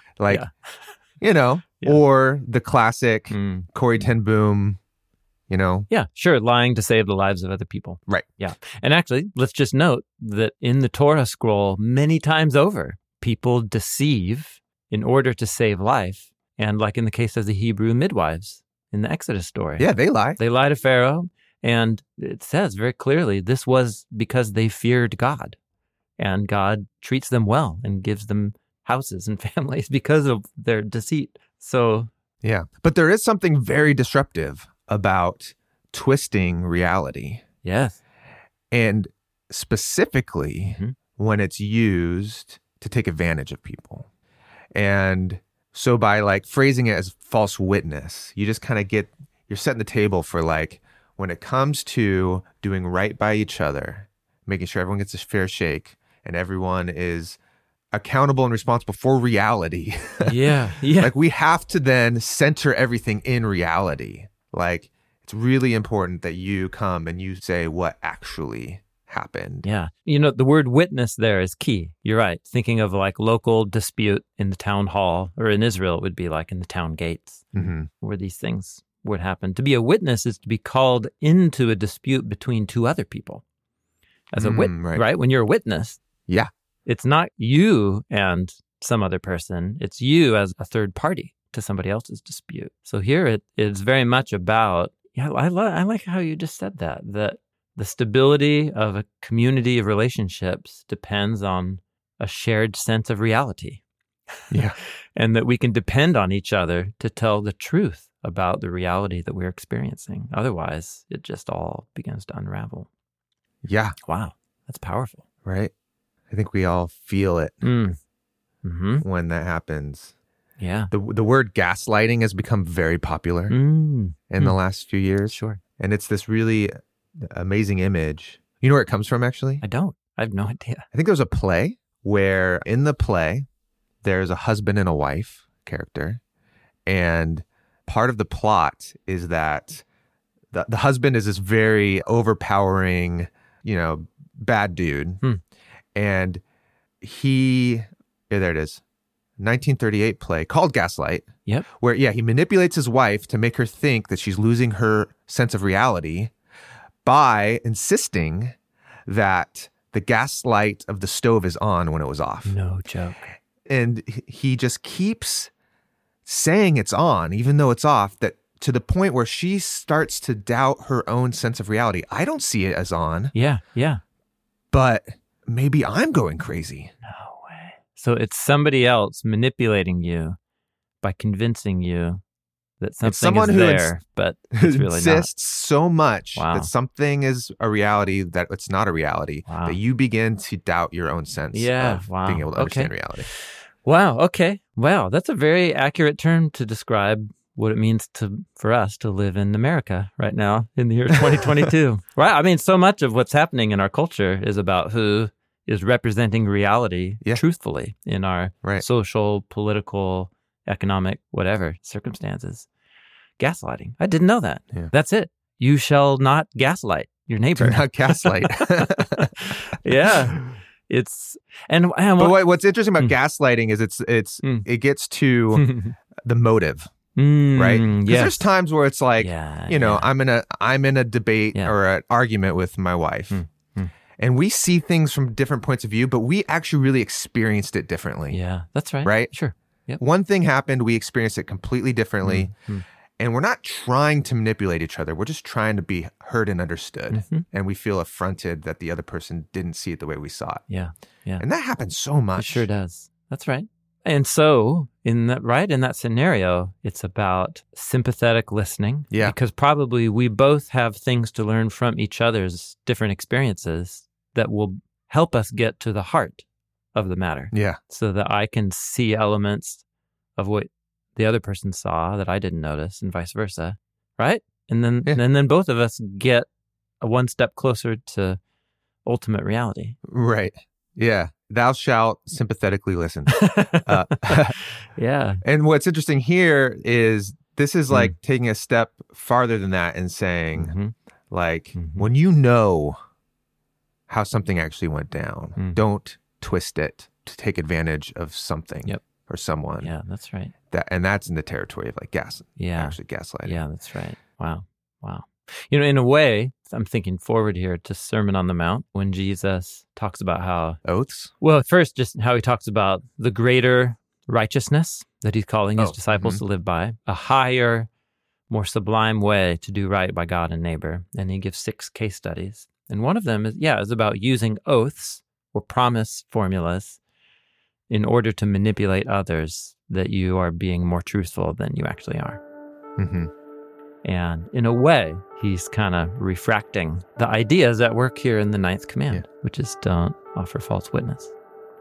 or the classic Corrie ten Boom, Yeah, sure. Lying to save the lives of other people. Right. Yeah. And actually, let's just note that in the Torah scroll, many times over, people deceive in order to save life. And like in the case of the Hebrew midwives in the Exodus story. Yeah, they lie. They lie to Pharaoh. And it says very clearly, this was because they feared God. And God treats them well and gives them houses and families because of their deceit. So, yeah. But there is something very disruptive about twisting reality. Yes. And specifically when it's used to take advantage of people. And so by like phrasing it as false witness, you just kind of you're setting the table for like, when it comes to doing right by each other, making sure everyone gets a fair shake and everyone is accountable and responsible for reality. Yeah. Like we have to then center everything in reality. Like it's really important that you come and you say what actually happened. Yeah. The word witness there is key. You're right. Thinking of like local dispute in the town hall, or in Israel, it would be like in the town gates where these things would happen. To be a witness is to be called into a dispute between two other people. As a witness, right? When you're a witness, it's not you and some other person. It's you as a third party to somebody else's dispute. So here it is very much about, I like how you just said that the stability of a community of relationships depends on a shared sense of reality. Yeah. And that we can depend on each other to tell the truth about the reality that we're experiencing. Otherwise, it just all begins to unravel. Yeah. Wow. That's powerful. Right. I think we all feel it when that happens. Yeah. The word gaslighting has become very popular in the last few years. Sure. And it's this really amazing image. You know where it comes from, actually? I don't. I have no idea. I think there was a play where in the play, there's a husband and a wife character. And part of the plot is that the husband is this very overpowering, bad dude. And there it is, 1938 play called Gaslight. Yep. Where, he manipulates his wife to make her think that she's losing her sense of reality by insisting that the gas light of the stove is on when it was off. No joke. And he just keeps saying it's on, even though it's off, that to the point where she starts to doubt her own sense of reality. I don't see it as on. Yeah. But maybe I'm going crazy. No way. So it's somebody else manipulating you by convincing you that something is there, but it's really insists not. So much Wow. that something is a reality that it's not a reality, that you begin to doubt your own sense of being able to understand reality. Wow. Okay. Wow. That's a very accurate term to describe what it means for us to live in America right now in the year 2022. Right. I mean, so much of what's happening in our culture is about who is representing reality truthfully in our social, political, economic, whatever circumstances. Gaslighting. I didn't know that. Yeah. That's it. You shall not gaslight. your neighbor. Do not gaslight. Yeah. But what's interesting about gaslighting is it gets to the motive, right? Because there's times where it's like, I'm in a debate or an argument with my wife, and we see things from different points of view, but we actually really experienced it differently. Yeah, that's right. Right? Sure. Yep. One thing happened, we experienced it completely differently. And we're not trying to manipulate each other. We're just trying to be heard and understood. And we feel affronted that the other person didn't see it the way we saw it. Yeah. Yeah. And that happens so much. It sure does. That's right. And so in that scenario, it's about sympathetic listening. Yeah. Because probably we both have things to learn from each other's different experiences that will help us get to the heart of the matter. Yeah. So that I can see elements of what the other person saw that I didn't notice, and vice versa, right? And then both of us get one step closer to ultimate reality. Right. Yeah. Thou shalt sympathetically listen. Yeah. And what's interesting here is this is like taking a step farther than that and saying, when you know how something actually went down, don't twist it to take advantage of something. Or someone. Yeah, that's right. And that's in the territory of like gaslighting. Yeah, that's right. Wow. In a way, I'm thinking forward here to Sermon on the Mount when Jesus talks about how... Oaths? Well, first, just how he talks about the greater righteousness that he's calling his disciples to live by, a higher, more sublime way to do right by God and neighbor. And he gives 6 case studies. And one of them is about using oaths or promise formulas in order to manipulate others, that you are being more truthful than you actually are. And in a way, he's kind of refracting the ideas at work here in the 9th command, which is don't offer false witness.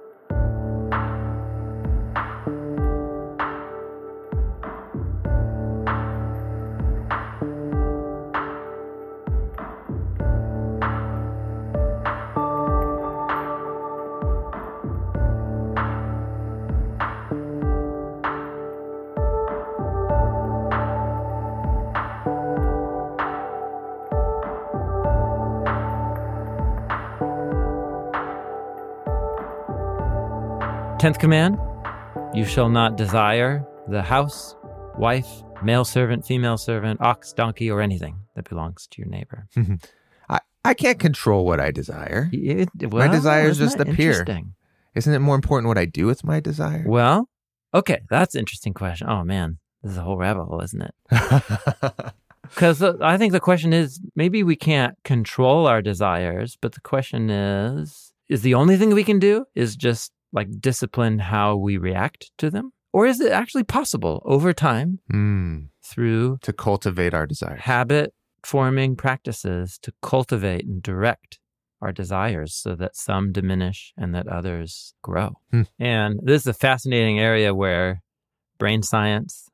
Tenth command, you shall not desire the house, wife, male servant, female servant, ox, donkey, or anything that belongs to your neighbor. I can't control what I desire. My desires just appear. Isn't it more important what I do with my desire? Well, okay, that's an interesting question. Oh man, this is a whole rabbit hole, isn't it? Because I think the question is, maybe we can't control our desires, but the question is the only thing we can do is just like discipline how we react to them? Or is it actually possible over time through to cultivate our desires, habit forming practices to cultivate and direct our desires so that some diminish and that others grow? And this is a fascinating area where brain science,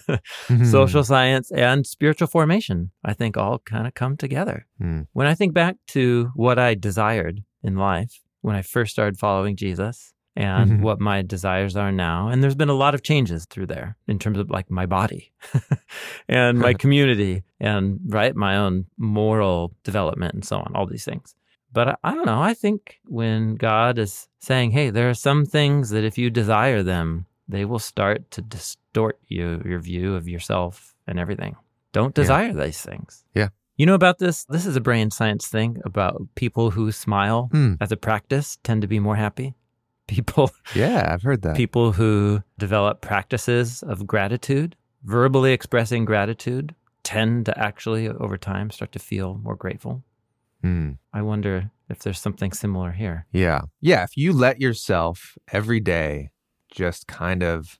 social science, and spiritual formation, I think, all kind of come together. When I think back to what I desired in life when I first started following Jesus, and what my desires are now. And there's been a lot of changes through there in terms of like my body and my community and my own moral development and so on, all these things. But I don't know. I think when God is saying, hey, there are some things that if you desire them, they will start to distort your view of yourself and everything. Don't desire these things. Yeah. You know about this? This is a brain science thing about people who smile as a practice tend to be more happy. People, I've heard that. People who develop practices of gratitude, verbally expressing gratitude, tend to actually, over time, start to feel more grateful. I wonder if there's something similar here. Yeah. If you let yourself every day just kind of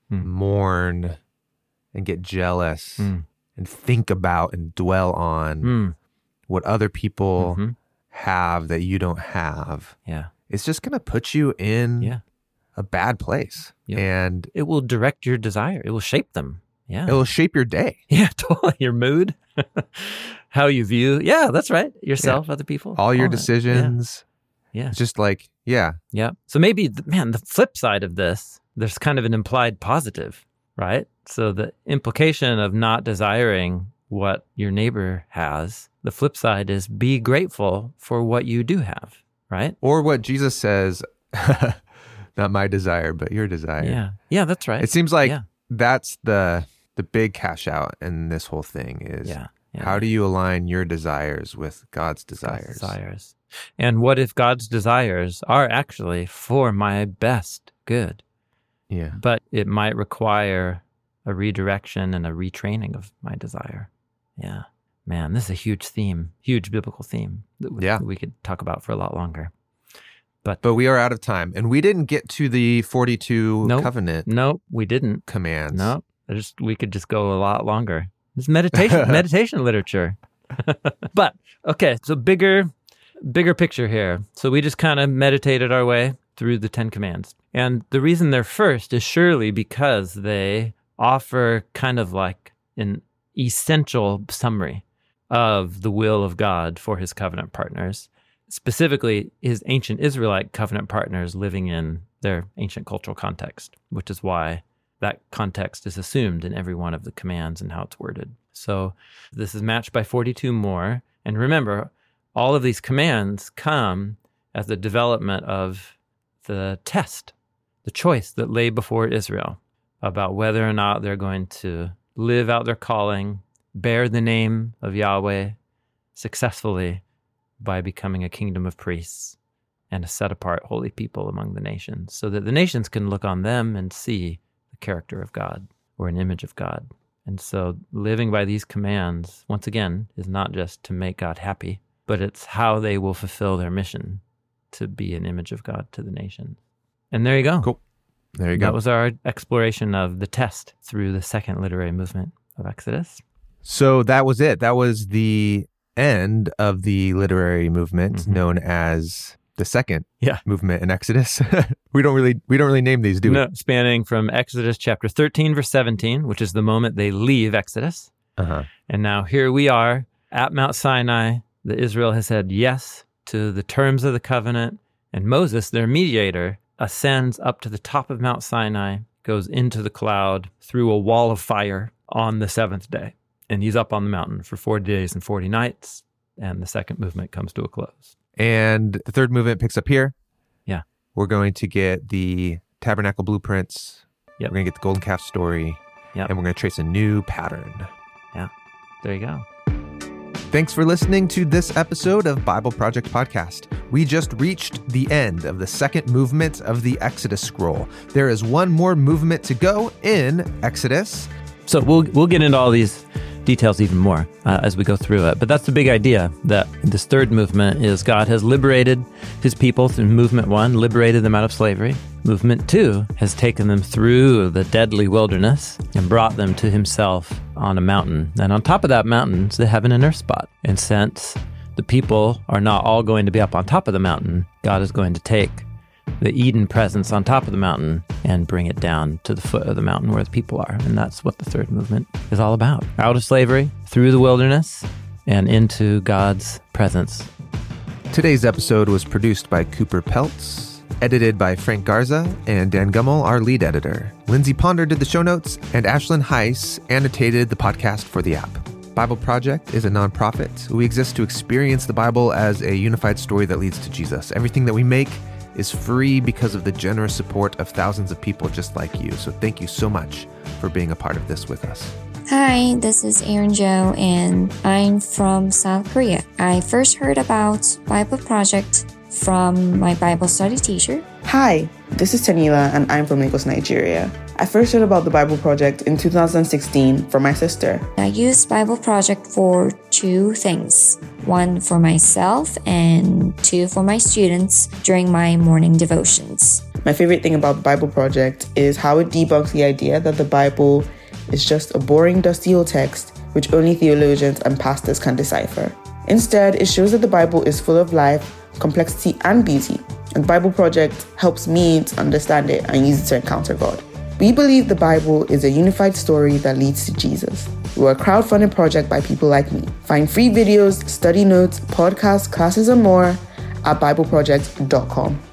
mourn and get jealous and think about and dwell on what other people have that you don't have. It's just going to put you in a bad place. And it will direct your desire. It will shape them. It will shape your day. Totally. Your mood, how you view. That's right. Yourself, other people. All your decisions. It's just like, So maybe, the flip side of this, there's kind of an implied positive, right? So the implication of not desiring what your neighbor has. The flip side is be grateful for what you do have, right? Or what Jesus says, not my desire, but your desire. Yeah, that's right. It seems like that's the big cash out in this whole thing is how do you align your desires with God's desires? And what if God's desires are actually for my best good? Yeah. But it might require a redirection and a retraining of my desire. Yeah. Man, this is a huge theme, huge biblical theme that we could talk about for a lot longer. But we are out of time. And we didn't get to the 42 covenant. Nope, we didn't. Commands. Nope. We could just go a lot longer. It's meditation literature. But, okay, so bigger picture here. So we just kind of meditated our way through the 10 commands. And the reason they're first is surely because they offer kind of like an essential summary of the will of God for his covenant partners, specifically his ancient Israelite covenant partners living in their ancient cultural context, which is why that context is assumed in every one of the commands and how it's worded. So this is matched by 42 more. And remember, all of these commands come as the development of the test, the choice that lay before Israel about whether or not they're going to live out their calling, bear the name of Yahweh successfully by becoming a kingdom of priests and a set-apart holy people among the nations, so that the nations can look on them and see the character of God or an image of God. And so living by these commands, once again, is not just to make God happy, but it's how they will fulfill their mission to be an image of God to the nations. And there you go. Cool. There you go. That was our exploration of the test through the second literary movement of Exodus. So that was it. That was the end of the literary movement known as the second movement in Exodus. we don't really name these, do we? No, spanning from Exodus chapter 13, verse 17, which is the moment they leave Exodus. And now here we are at Mount Sinai. Israel has said yes to the terms of the covenant, and Moses, their mediator, ascends up to the top of Mount Sinai, goes into the cloud through a wall of fire on the seventh day. And he's up on the mountain for 40 days and 40 nights, and the second movement comes to a close. And the third movement picks up here. Yeah. We're going to get the tabernacle blueprints. Yep. We're going to get the golden calf story. Yep. And we're going to trace a new pattern. Yeah. There you go. Thanks for listening to this episode of Bible Project Podcast. We just reached the end of the second movement of the Exodus scroll. There is one more movement to go in Exodus. So we'll get into all these details even more as we go through it. But that's the big idea, that this third movement is God has liberated his people through movement 1, liberated them out of slavery. Movement 2 has taken them through the deadly wilderness and brought them to himself on a mountain. And on top of that mountain is the heaven and earth spot. And since the people are not all going to be up on top of the mountain, God is going to take the Eden presence on top of the mountain and bring it down to the foot of the mountain where the people are. And that's what the third movement is all about. Out of slavery, through the wilderness, and into God's presence. Today's episode was produced by Cooper Peltz, edited by Frank Garza and Dan Gummel, our lead editor. Lindsay Ponder did the show notes, and Ashlyn Heiss annotated the podcast for the app. Bible Project is a nonprofit. We exist to experience the Bible as a unified story that leads to Jesus. Everything that we make is free because of the generous support of thousands of people just like you. So thank you so much for being a part of this with us. Hi, this is Erin Jo, and I'm from South Korea. I first heard about Bible Project from my Bible study teacher. Hi, this is Tanila, and I'm from Lagos, Nigeria. I first heard about the Bible Project in 2016 from my sister. I used Bible Project for 2 things. 1 for myself and 2 for my students during my morning devotions. My favorite thing about the Bible Project is how it debunks the idea that the Bible is just a boring, dusty old text which only theologians and pastors can decipher. Instead, it shows that the Bible is full of life, complexity, and beauty. And the Bible Project helps me to understand it and use it to encounter God. We believe the Bible is a unified story that leads to Jesus. We're a crowdfunded project by people like me. Find free videos, study notes, podcasts, classes, and more at BibleProject.com.